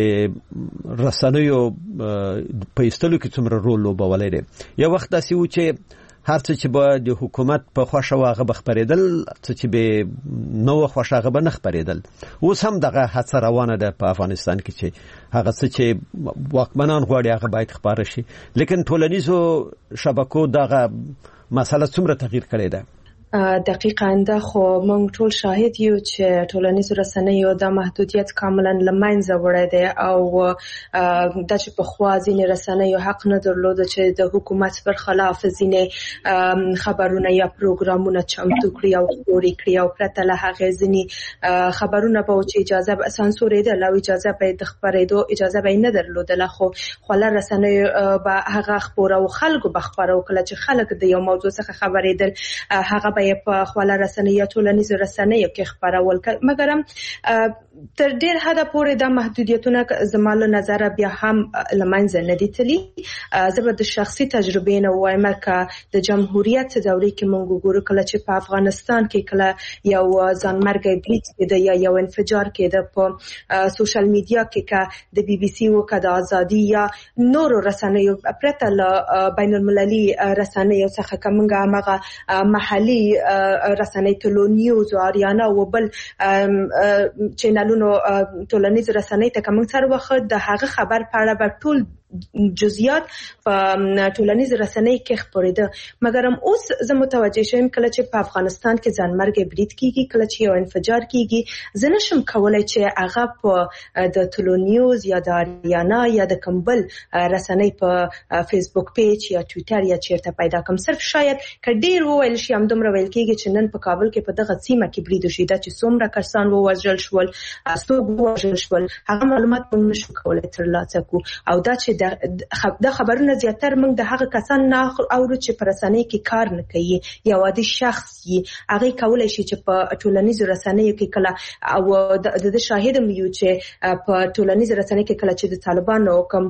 رسنیو په ایستلو کې څومره رول لوبولی دی. یو وخت داسې و چې هر څه چې به د حکومت په خوښه و هغه به خپرېدل، څه چې به نه و خوښه هغه به نه خپرېدل. اوس هم دغه هڅه روانه ده په افغانستان کې چې هغه څه چې واکمنان غواړي هغه باید خپاره شي، لیکن ټولنیزو شبکو دغه مسله څومره تغییر کړې ده؟ دقیقاً دا خو موږ ټول شاهد یو چې ټولنیزو رسنیو د محدودیت کاملا له منځه وړی دی او دا چې پخوا ځینې رسنیو حق نه درلوده چې د حکومت پر خلاف ځینې خبرونه یا پروګرامونه چمتو کړي او خپور کړي او پرته له هغې ځینې خبرونه به چې اجازه به سانسورېدل او اجازه به د خپرېدو اجازه به نه درلودله، خو خواله رسنیو به هغه خپور او خلکو به خپرو. کله چې خلک د یو موضوع څخه خبرېدل هغه په خواله رسنۍ یا ټولنیزو رسنیو کې خپرول، مګر تر ډیر حده پورې د محدودیتونه زما له نظره بیا هم له منځه نه دي تللي. زه به د شخصي تجربې نه وایم که د جمهوریت دورې کې موږ وګورو کله چې په افغانستان کې کله یو ځانمرګی برید کېده یا یو انفجار کېده په سوشل میډیا کې که د بي بي سي و که د ازادي یا نورو رسنیو پرته له بین المللي رسنیو څخه که موږ همغه محلي رسنۍ تلو نیوز او آریانا او بل چینلونو ټولنیز رسنۍ ته کوم څر وخت د هغه خبر په اړه به ټول جزئیات په ټولنیز رسنۍ کې خپرېده. مګر اوس زه متوجه شوم کله چې په افغانستان کې ځانمرګی برید کیږي، کله چې یو انفجار کیږي، زه نشم کولای چې هغه په د ټولو نیوز یا د آریانا یا د کمبل رسنۍ په فیسبوک پیج یا ټویټر یا چیرته پیدا کوم. صرف شاید که ډیر وویل شي همدومره ویل کیږي چې نن په کابل کې په دغه سیمه کې برید وشي، دا چې څومره کسان ووژل شول، څوک ووژل شول، هغه معلومات موږ نشو کولای ترلاسه کړو. او دا چې دا خبرونه زیاتره موږ د هغه کسان نه اورو چې په رسنۍ کې کار نه کوي یا عادي شخص یې، هغه کولای شي چې په ټولنیزو رسنیو کې کله او د شاهد مې یو چې په ټولنیزو رسنیو کې کله چې د طالبانو کوم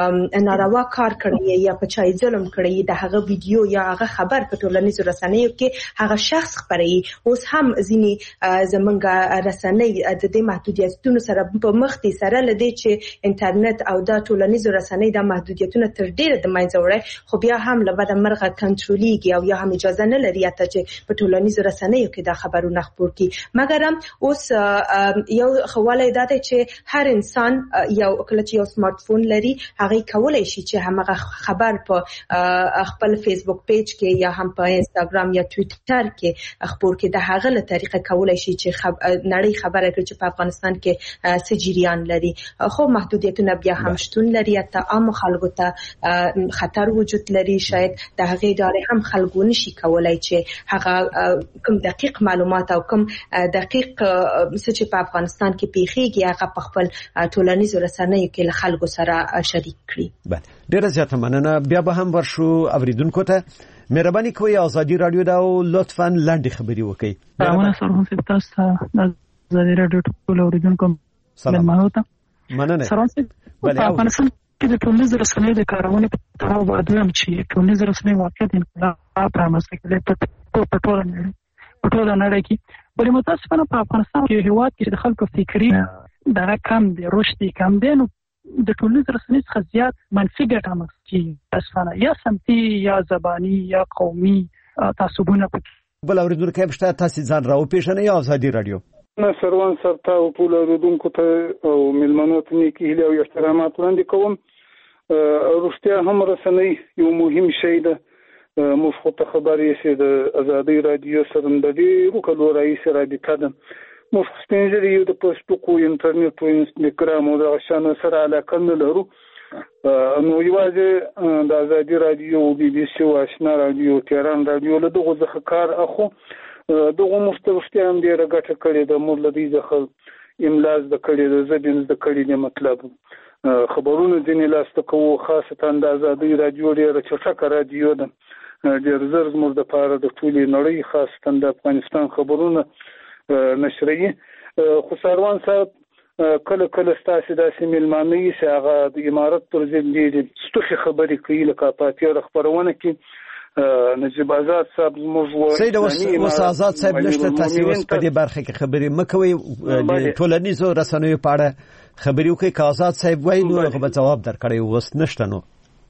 ناروا کار کړی یا په چای ظلم کړی د هغه ویډیو یا هغه خبر په ټولنیزو رسنیو کې هغه شخص خبري. اوس هم ځینې زمونږ رسنۍ د دې محدودیتونو سره په مخ دي، سره لدې چې انټرنیټ او د ټولنیزو رسنۍ د محدودیتونو تر ډیره د منځه وړي، خو بیا هم له بده مرغه کنټرولېږي او یا هم اجازه نه لري چې په ټولنیزو رسنیو کې دا خبرونه خپور کړي. مګر اوس یو خواله دا دی چې هر انسان یو کله چې یو سمارټ فون لري هغه کولای شي چې هغه خبر په خپل فیسبوک پیج کې یا هم په انستګرام یا ټویټر کې خپور کړي. د هغه له طریقه کولای شي چې نړۍ خبره کړي چې په افغانستان کې څه جریان لري. خو محدودیتونه بیا هم شتون لري، ته عام خلکو ته خطر وجود لري. شاید د هغې ادارې هم خلکو نشي کولای چې هغه کوم دقیق معلومات او کوم دقیق څه چې په افغانستان کې پیښیږي هغه په خپل ټولنیزو رسنیو کې له خلکو سره شریک کړي. بله، ډیره زیاته مننه. بیا به هم ورشو اوریدونکو ته مهرباني کوئ ازادي رادیو دا لطفاً لاندې خبري وکړئ. سلامونه سلام تاسو ته ازادي رادیو ټول اوریدونکو ملمنو ته مننه. په افغانستان کې د ټولنیزو رسنیو د کارونې په تړاو باندې هم چې ټولنیزو رسنیو واقعیت انقلاب رامنځته کړی په ټوله نړۍ کې، ولې متاسفانه په افغانستان کې هېواد کې د خلکو فکري دغه کم دی، رشد کم دی، نو د ټولنیزو رسنیو څخه زیات منفي ګټه اخیستل کېږي. متاسفانه یا سمتي یا زباني یا قومي تعصبونه پکې. بل اوریدونکو شته، تاسو ځان راوپېژنئ. ازادي رادیو سروان سرتا او ټول اوریدونکو ته او ملمنو ته نیکی هیله او احترامات وړاندې کوم. رښتیا هم رسنۍ یو مهم شی ده. موږ خو ته خبرې چې د ازادي رادیو سره د ډېرو کلو راهیسې رابطه ده. موږ سپین ږیري یو د فیسبوک او انټرنیټ او انستګرام او دغه شیانو سره علاقه نه لرو. نو یوازې د ازادي رادیو او بي بي سي او آشنا رادیو تهران رادیو له دغو څخه کار اخو. دغه مستوشتي هم ډیره ګټه کړې ده. موږ له دې څخه املا زده کړې ده، ژبې زده کړې ده. مطلب خبرونه ځینې لاسته کوو، خاصتا د ازادي رادیو ډیره چټکه رادیو ده، ډېر زر زموږ دپاره د ټولې نړۍ خاصتا د افغانستان خبرونه نشروي. خو سروان صاحب کله کله ستاسې داسې مېلمانه وي چې هغه د امارت پر ضد ډېرې ستوښې خبرې کوي، لکه په اتیا خپرونه کې نجیب آزاد صاحب زموږ سید اوس آزاد صاحب نشته. تاسو اوس په دې برخه کې خبرې مکوئ. د ټولنیزو رسنیو په اړه خبري وکي کازات صاحب وای نو هغه جواب درکړی وس نشته نو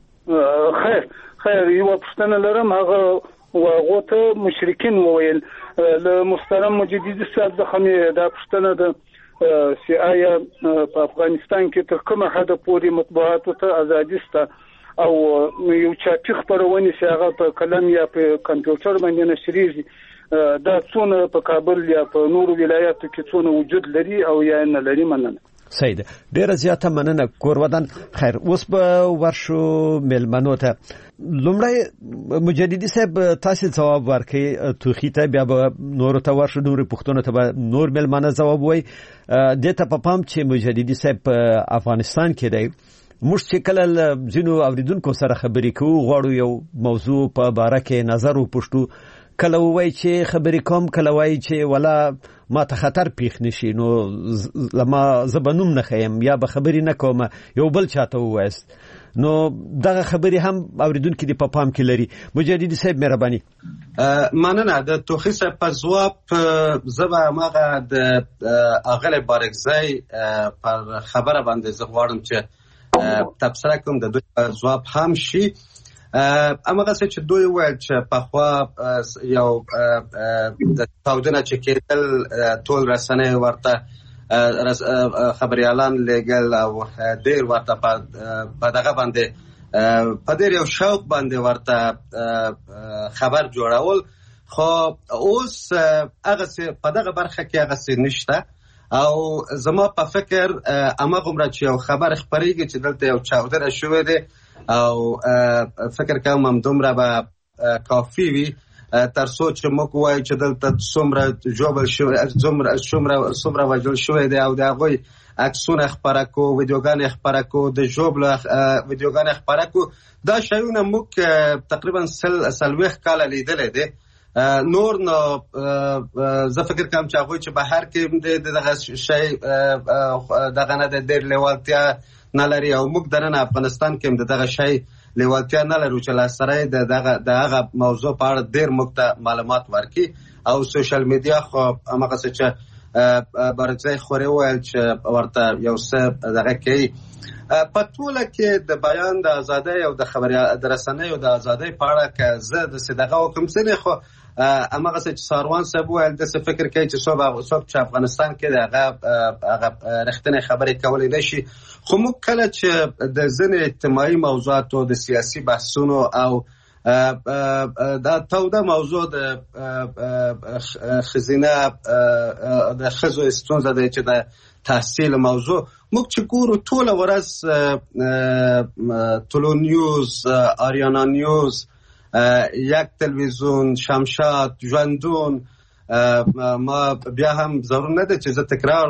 خیر یو پښتنه لرم هغه وغوته مشرکین وویل له محترم مجددي صاحب څخه مې دا پښتنه د سی آیا په افغانستان کې تر کومه حد پورې مطبوعاتو ته ازادي شته او یو چاپی خبرونه چې هغه په قلم یا په کمپیوټر باندې نشریږي دا څونه په کابل یا په نورو ولایاتو کې څونه وجود لري او یا نه لري مننه سید ډیره زیاته مننه کورودان خیر اوس به ورشو ملمنو ته لومړی مجددي صاحب تاسو جواب ورکړئ توخی ته بیا به نور ته ورشو نور پښتون ته به نور ملمنه جواب وای دته په پام چې مجددي صاحب افغانستان کې دی موږ چې کله زینو اوریدونکو سره خبرې کوو غواړو یو موضوع په باره کې نظر وپوښتو کله وای چې خبرې کوم کله وای چې ولا ما ته خطر پیښ نشي نو لما زبنوم نه خیم یا به خبرې نه کوم یو بل چاته وایست نو دغه خبرې هم اوریدونکو دی په پام کې لري مجددي صاحب مهرباني مننه د توخی صاحب په ځواب زبا ماغه د اغله بارکزای پر خبره باندې زغواړم چې تبصره کوم د دوی ځواب هم شي اماغه چې دوی وایي چې په خوا یو د تاودنه چې کېدل ټول رسنۍ ورته خبريالان لګل او ډیر ورته په دغه باندې په ډیر یو شوق باندې ورته خبر جوړول خو اوس هغه په دغه برخه کې هغه څه نشته او زما په فکر اماغه عمر چې یو خبر خبريږي چې دلته یو چاودنه شوې ده او فکر کوم هم دومره به کافی وي تر څو چې موږ وایو چې دلته څومره جوړل شوی څومره وجل شوی دی او د هغه عکسونه خبره کو ویډیوګان خبره کو د جوړل ویډیوګان خبره کو دا شایونه موږ تقریبا سلوخ کال لیدل دي نور نو زه فکر کوم چې هغه چې بهر کې دغه شی دغه نه د ډیر لیوالتیا نه لري او موږ درنه افغانستان کې دغه شی لیوالتیا نه لرو چې لاسره دغه موضوع په اړه ډیر موږ ته معلومات ورکړي او سوشل میډیا خو هغه څه چې برځای خوري ویل چې ورته یو څه دغه کوي په ټوله کې د بیان د ازادۍ او د خبري د رسنۍ او د ازادۍ په اړه که زه د صدقه حکم سره خو اماغه چې ساروان صاحب ویل د فکر کوي چې صوب چې افغانستان کې هغه رښتینه خبرې کولای نشي خو موږ کله چې د ځینې اجتماعي موضوعاتو د سیاسي بحثونو او دا توده موضوع د خزینه د خزو استونزه د چې د تحصیل موضوع موږ چې ګورو ټول ورځ ټولو نیوز آریانا نیوز یک تلویزیون شمشاد ژوندون ما بیا هم ضرور نه ده چې زه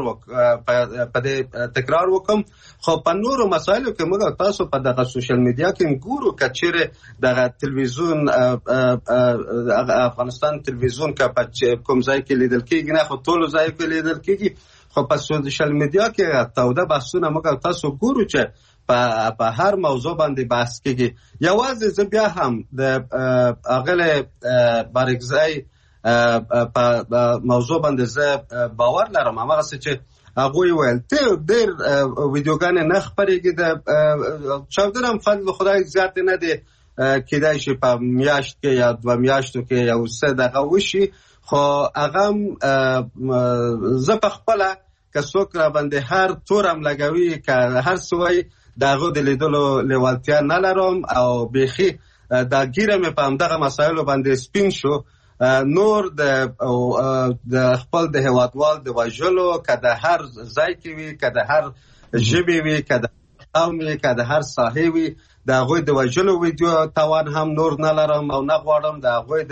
تکرار وکم خو په نورو مسایلو کې موږ تاسو په دغه سوشل میډیا کې ګورو کچېره دغه تلویزیون افغانستان تلویزیون کې په کوم ځای کې لیدل کېږي نه خو ټول ځای کې لیدل کېږي خو په سوشل میډیا کې تاوده بحثونه موږ تاسو ګورو چې په هر موضوع باندې بحث کېږي یوازې زه بیا هم د اغله بارکزای په موضوع باندې زه باور لرم هغه څه چې هغه ویل ته ډېر ویډیوګان نه خبرېږي د چاودنم فضل خدای زیات نه دی کېدای شي په میاشت کې یا 2 میاشتو کې یو څه دغه وشي خو هغه زه په خپل که څوک را باندې هر تورم لګوي که هر سوی دغه د لیدلو لیوالتیا نه لرم او بيخي دا ګیرم په همدغه مسایلو باندې سپین شو نور د خپل د هوادوال د وجلو کده هر ځای کې وي کده هر ژبې وي کده قومي کده هر ساحې وي دا غوي د وجلو ویډیو توان هم نور نه لرم او نه غواړم دا غوي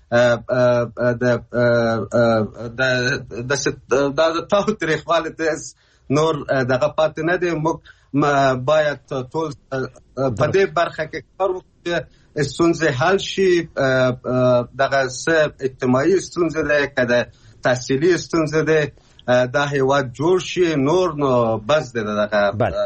د تاسو تاریخ والد نور دغه پات نه دی موږ باید ټول په دې برخه کې کار وکړو ستونزې حل شي دغه اجتماعي ستونزې ده کده تحصیلي ستونزې ده دا هیواد جوړ شي نور نو بس ده دغه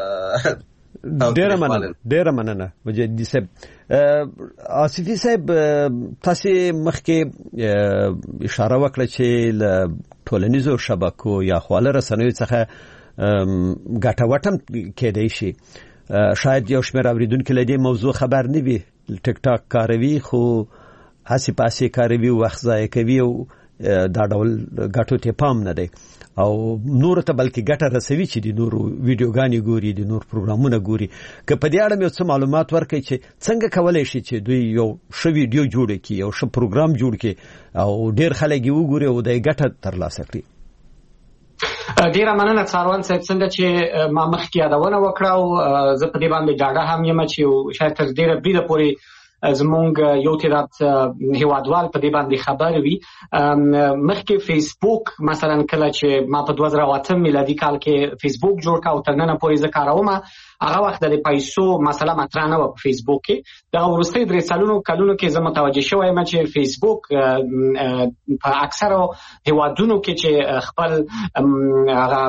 ډیر مننه مجددي صاحب آصفي صاحب تاسو مخکې اشاره وکړه چې ټولنیزو شبکو یا خواله رسنیو څخه ګټوټم کېدای شي. شاید یو شمېر اوریدونکو له دې موضوع خبر نه وي. ټیک ټاک کاروي خو هسې پاسې کاروي، وخت ضایع کوي او دا ډول ګټو ته پام نه دی او نور ته بلکې ګټه رسوي چې د نورو ویډیوګانې ګوري، د نور پروګرامونه ګوري. که په دې اړه مې څه معلومات ورکړي چې څنګه کولای شي چې دوی یو ښه ویډیو جوړ کړي، یو ښه پروګرام جوړ کړي او ډېر خلک یې وګوري او د ګټه ترلاسه کړي. ډیره مننه څاروان صاحب، څنګه چې ما مخکې یادونه وکړه او زه په دې باندې ډاډه هم یم چې شاید تر ډیره بریده پورې زمونږ یو تعداد هیوادوال په دې باندې خبر وي. مخکې فیسبوک مثلا کله چې ما په 2008 میلادي کال کې فیسبوک جوړ کاو تر نن پورې زه کاروم، هغه وخت د پیسو مسله مطرح نه و په فیسبوک کې. دا ورسته 3 کلونو کې زه متوجه شوم چې فیسبوک په اکثره هیوادونو کې چې خپل هغه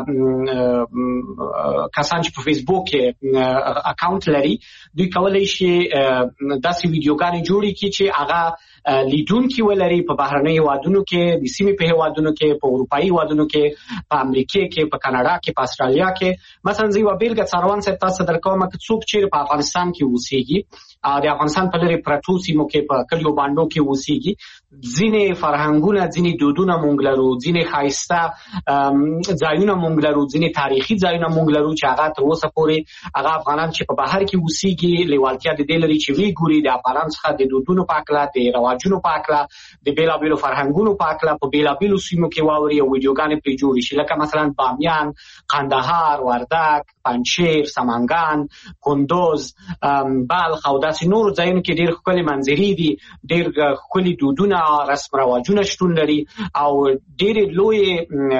کسان چې په فیسبوک کې اکاونټ لري دوی کولای شي داسې ویډیوګانې جوړې کړي چې هغه لیدونکي ولري په بهرنۍ هیوادونو کې، د سیمې په هیوادونو کې، په اروپایي هیوادونو کې، په امریکا کې، په کاناډا کې، په استرالیا کې. مثلا زه یو بیلګه څاروان صاحب تاسو درکوم چې څوک چې په افغانستان کې اوسېږي، د افغانستان په لري پرتو سیمو کې په کلیو باندې کې اوسېږي، ځینې فرهنګونه، ځینې دودونه مونږ لرو، ځینې ښایسته ځایونه مونږ لرو، ځینې تاریخي ځایونه مونږ لرو چې هغه تر اوسه پورې هغه افغانان چې په بهر کې اوسېږي لیوالتیا د دې لري چې وی ګوري د افغانان څخه د دودونو په اړه، د رواجونو په اړه، د بیلابیلو فرهنګونو په اړه په بیلابیلو سیمو کې واوري او ویډیوګانې پرې جوړې شي، لکه مثلا بامیان، قندهار، وردک، پنجشیر، سمنګان، کندوز، بلخ او داسې نور ځایونو کې ډېر ښکلي منظرې دي، ډېر ښکلي دودونه، رسم رواجونه شتون لري او ډېرې لویې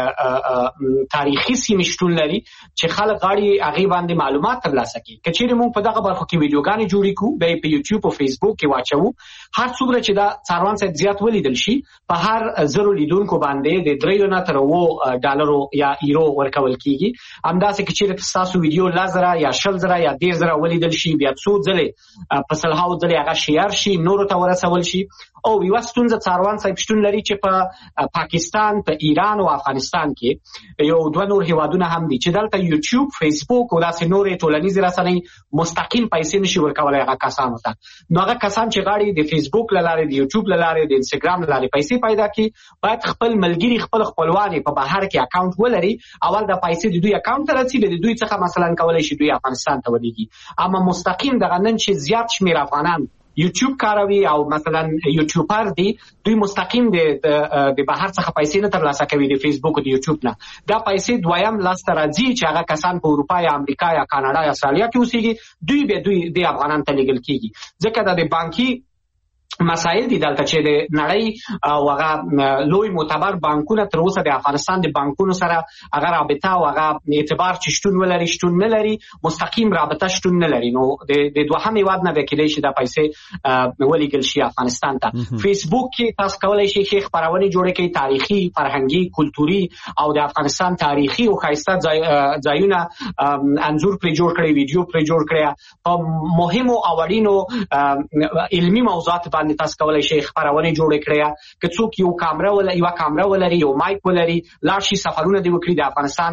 تاریخي سیمې شتون لري چې خلک غواړي هغې باندې معلومات ترلاسه کړي. که چېرې موږ په دغه برخو کې ویډیوګانې جوړې کړو، بیا یې په یوټیوب او فیسبوک کې واچوو، هر څومره چې دا څاروان صاحب زیات ولیدل شي په هر 1000 لیدونکو باندې د $3 نه تر $9 یا ایرو ورکول کېږي. همداسې که چېرې ستاسو ویډیو 10,000 یا 20,000 یا 10,000 ولیدل شي، بیا څو ځلې په سلهاو ځلې هغه شیر شي، نورو ته ورسول شي. او یو ستونزه څاروان صاحب شتون لري چې په پاکستان، په ایران او افغانستان کې یو دوه نور هیوادونه هم دي چې دلته یوټیوب، فیسبوک او داسې نورې ټولنیزې رسنۍ مستقیم پیسې نشي ورکولای هغه کسانو ته. نو هغه کسان چې غواړي د فیسبوک له لارې، د یوټیوب له لارې، د انستګرام له لارې پیسې پیدا کړي، باید خپل ملګري، خپل خپلوان په بهر کې اکاونټ ولري. اول د پیسې د دوی اکاونټ ته رسي، د دوی څخه مثلا کولای شي دوی افغانستان ته ولېږي. اما مستقیم دغه نن چې زیات شمېر افغانان یوټیوب کاروي او مثلا یوټیوبر دي، دوی مستقیم د بهر څخه پیسې نه ترلاسه کوي د فیسبوک او د یوټیوب نه. دا پیسې دویم لاس ته راځي چې هغه کسان په اروپا یا امریکا یا کاناډا یا استرالیا کې اوسېږي، دوی د افغانان ته لیږل کېږي. ځکه د بانکي مسائل دي دلته چې د نړۍ او هغه لوی معتبر بانکونه تر اوسه د افغانستان د بانکونو سره هغه رابطه او هغه اعتبار چې شتون ولري شتون نه لري، مستقیم رابطه شتون نه لري. نو د دوهم هیواد نه به کېدای شي دا پیسې ولېږل شي افغانستان ته. فیسبوک کې تاسو کولای شئ چې خبرونه جوړ کړئ، تاریخي، فرهنګي، کلتوري او د افغانستان تاریخي او ښایسته ځایونه انځور پرې جوړ کړئ، ویډیو پرې جوړ کړئ. په مهمو او اړینو علمي موضوعات باندې تاسو کولای شئ خبرونه جوړ کړئ. که څوک یو کامera ولري، یو مایک ولري، لاړ شي سفرونه دی وکړي د افغانستان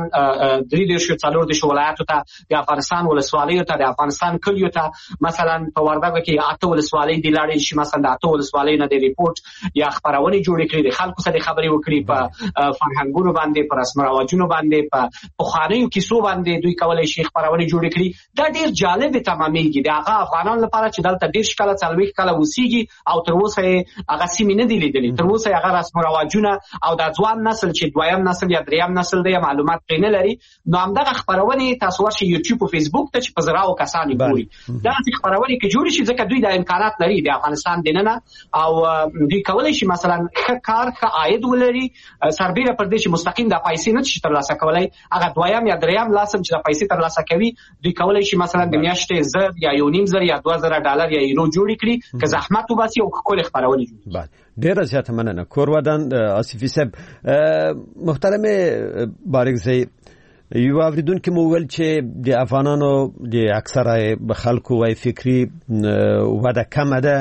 3-4 ولایاتو ته، د افغانستان ولسوالیو ته، د افغانستان کلیو ته. مثلا په وردګ کې 8 ولسوالۍ دی، لاړ شي مثلا د 8 ولسوالیو نه د ریپورت یا خبرونه جوړ کړي، د خلکو سره خبرې وکړي په فرهنګونو باندې، په رسم رواجونو باندې، په پخوانیو کیسو باندې دوی کولای شي خبرونه جوړ کړي. دا ډیر جالب تمامېږي د هغه افغانان لپاره چې دلته ډیر شکل 40 کاله اوسېږي او تر اوسه هغه سیمې نه دی لیدلې، تر اوسه هغه رسم او رواجونه او د ځوان نسل چې دویم نسل یا دریم نسل دی معلومات پرې نه لري. نو همدغه خبرونه تاسو ورشي یوټیوب او فیسبوک ته چې په زراو کسانی ګوري، دا چې خبرونه کې جوړ شي ځکه دوی د امکانات لري د افغانستان دننه او دوی کولای شي مثلا ښه کار، ښه عاید ولري، سربېره پر دې چې مستقیم د پیسې نه شي ترلاسه کولای، هغه دویم یا دریم لاسم چې د پیسې ترلاسه کوي، دوی کولای شي مثلا د میاشتې $1,000 یا $1,500 یا $2,000 یا ایرو جوړ کړي که زحمت وباسي او کول خبرونه جوړ. بله، ډیره زیاته مننه. کورودان آصفي صاحب، محترم بارکزی، یو اوریدونکو مو ویل چې د افغانانو د اکثره خلکو وای فکری وده کم ده،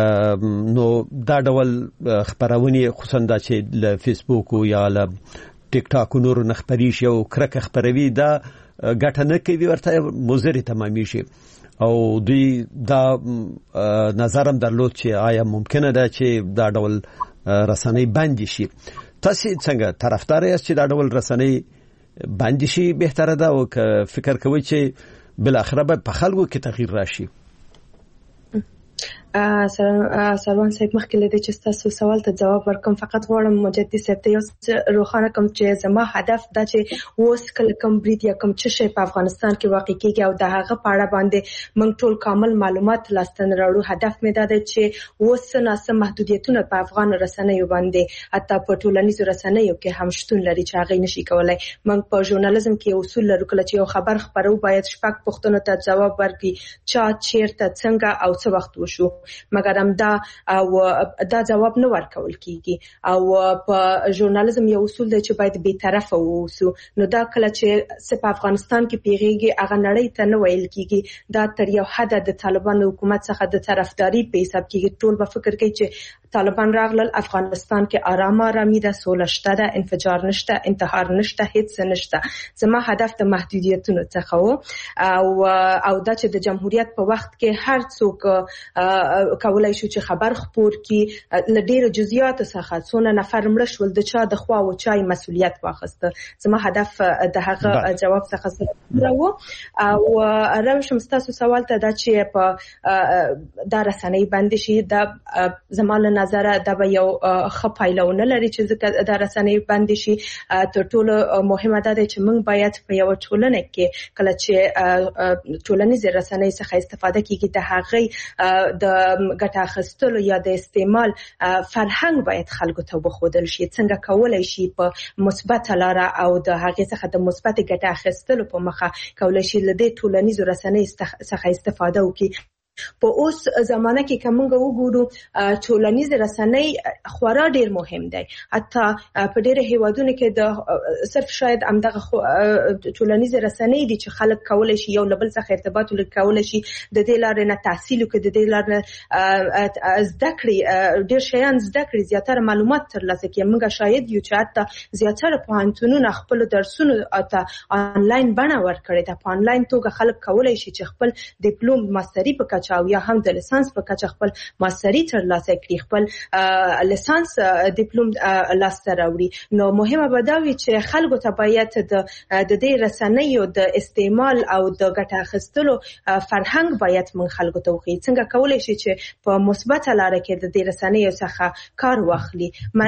نو دا ډول خبرونه خصوصا د چې ل فیسبوک یا ل ټیک ټاک نور نخبري شي او کرک خبروي دا ګټه نه کوي ورته مضر تمامي شي او دوی دا نظرم درلود چې آیا ممکنه ده چې دا ډول رسنۍ بند شي تاسو څنګه طرفدار یاست چې دا ډول رسنۍ بند شي بهتره ده او فکر کوئ چې بل اخره به په خلکو کې تغییر راشي سروان صاحب مخکې لدی چې تاسو سوال ته جواب ورکوم فقط غواړم مجددي صاحب ته یو روښانه کوم چې زما هدف دا چې اوس کله کوم برید یا کوم څه شی په افغانستان کې واقع کیږي او د هغه په اړه باندې موږ ټول کامل معلومات لاستن راوړو هدف مې دا دی چې اوس نه محدودیتونه په افغان رسنیو باندې حتی په ټولنیزو رسنیو کې هم شتون لري چې هغه نشي کولای موږ په ژورنالیزم کې اصول لرو کله چې یو خبر خبرو باید شپږ پوښتنو ته جواب ورکړي چا چیرته څنګه او څه وخت وشو مګر هم دا جواب نه ورکول کیږي او په ژورنالیزم یو اصول دی چې باید بی‌طرفه اوسو نو دا کله چې په افغانستان کې پیږي هغه نړۍ ته نه ویل کیږي دا تر یو حد د طالبان حکومت څخه د طرفداري په حساب کې ټول به فکر کوي چې طالبان راغلل افغانستان کې آرامي ده سوله شته ده انفجار نشته انتحار نشته هیڅ نشته زما هدف د محدودیتونو څخه او دا چې د جمهوریت په وخت کې هر څوک کولای شو چې خبر خپور کی ل ډیرو جزئیات څخه څونه نفر مړ شول د چا د خوا او چای مسولیت واخسته زما هدف د هغه جواب څخه راو او راوشم تاسو سوال ته دا چې په دا رسنۍ باندې شي دا زمانه نظر دا به یو خپایلونه لري چې دا رسنۍ باندې شي تر ټولو مهمه ده چې موږ باید په یو ټولنه کې کله چې ټولنیز رسنۍ څخه استفاده کیږي د هغه د ګټه اخیستلو یا د استعمال فرهنګ باید خلکو ته وښودل شي څنګه کولای شي په مثبت لاره او د هغه څخه د مثبت ګټه اخیستلو په مخه کولای شي له دې ټولنیزو رسنۍ څخه استفاده وکړي په اوس زمانه کې کومه وګورو ټولنیز رسنۍ خورا ډیر مهم دی حتی په ډیره هیوادونو کې د صرف شاید همدغه ټولنیز رسنۍ دي چې خلک کولای شي یو لبل څخه ارتباط ولري شي د دې لارې نه تحصیل وکړي د دې لارې نه زده کړي ډیر شیان زده کړي زیاتره معلومات ترلاسه کړي موږ شاید یو چې حتی زیاتره پوهنتونونه خپل درسونه ته آنلاین بڼه ورکړي ده په آنلاین توګه خلک کولای شي چې خپل ډیپلوم ماستري په او یا هم د لیسانس په کچه خپل ماستري ترلاسه کړي خپل لیسانس ډیپلوم لاسته راوړي نو مهمه به دا وي چې خلکو ته باید د دې رسنیو د استعمال او د ګټه اخیستلو فرهنګ باید موږ خلکو ته وښیو څنګه کولای شي چې په مثبت لاره کې د دې رسنیو څخه کار واخلي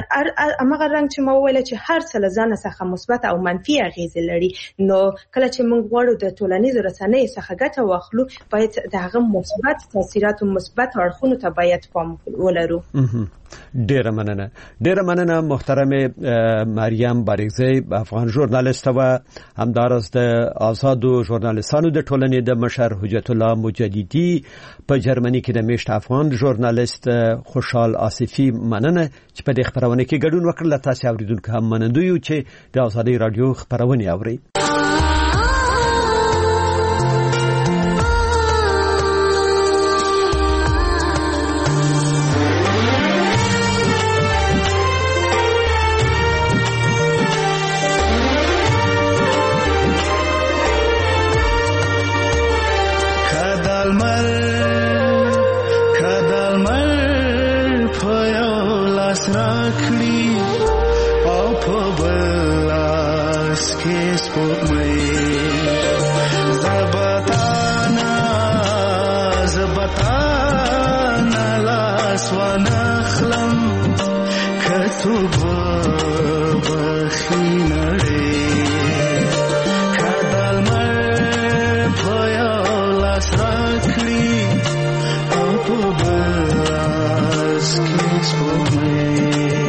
همغه رنګ چې ما وویل چې هر څه له ځان څخه مثبت او منفي اغیزې لري نو کله چې موږ غواړو د ټولنیزو رسنیو څخه ګټه واخلو باید د هغه مثبت تاثیرات او مثبت اړخونو ته باید پام ولرو ډیره مننه محترم مریم بارگزی افغان ژورنالیست و همدارس د آزادو ژورنالیستانو د ټولنې د مشر حجت الله مجددي په جرمني کې د میشت افغان ژورنالیست خوشحال آصفي مننه چې په دې خبرونه کې ګډون وکړل تاسو اوریدونکو هم منندوی یو چې د آزادي رادیو خبرونه اوري Kiss for me.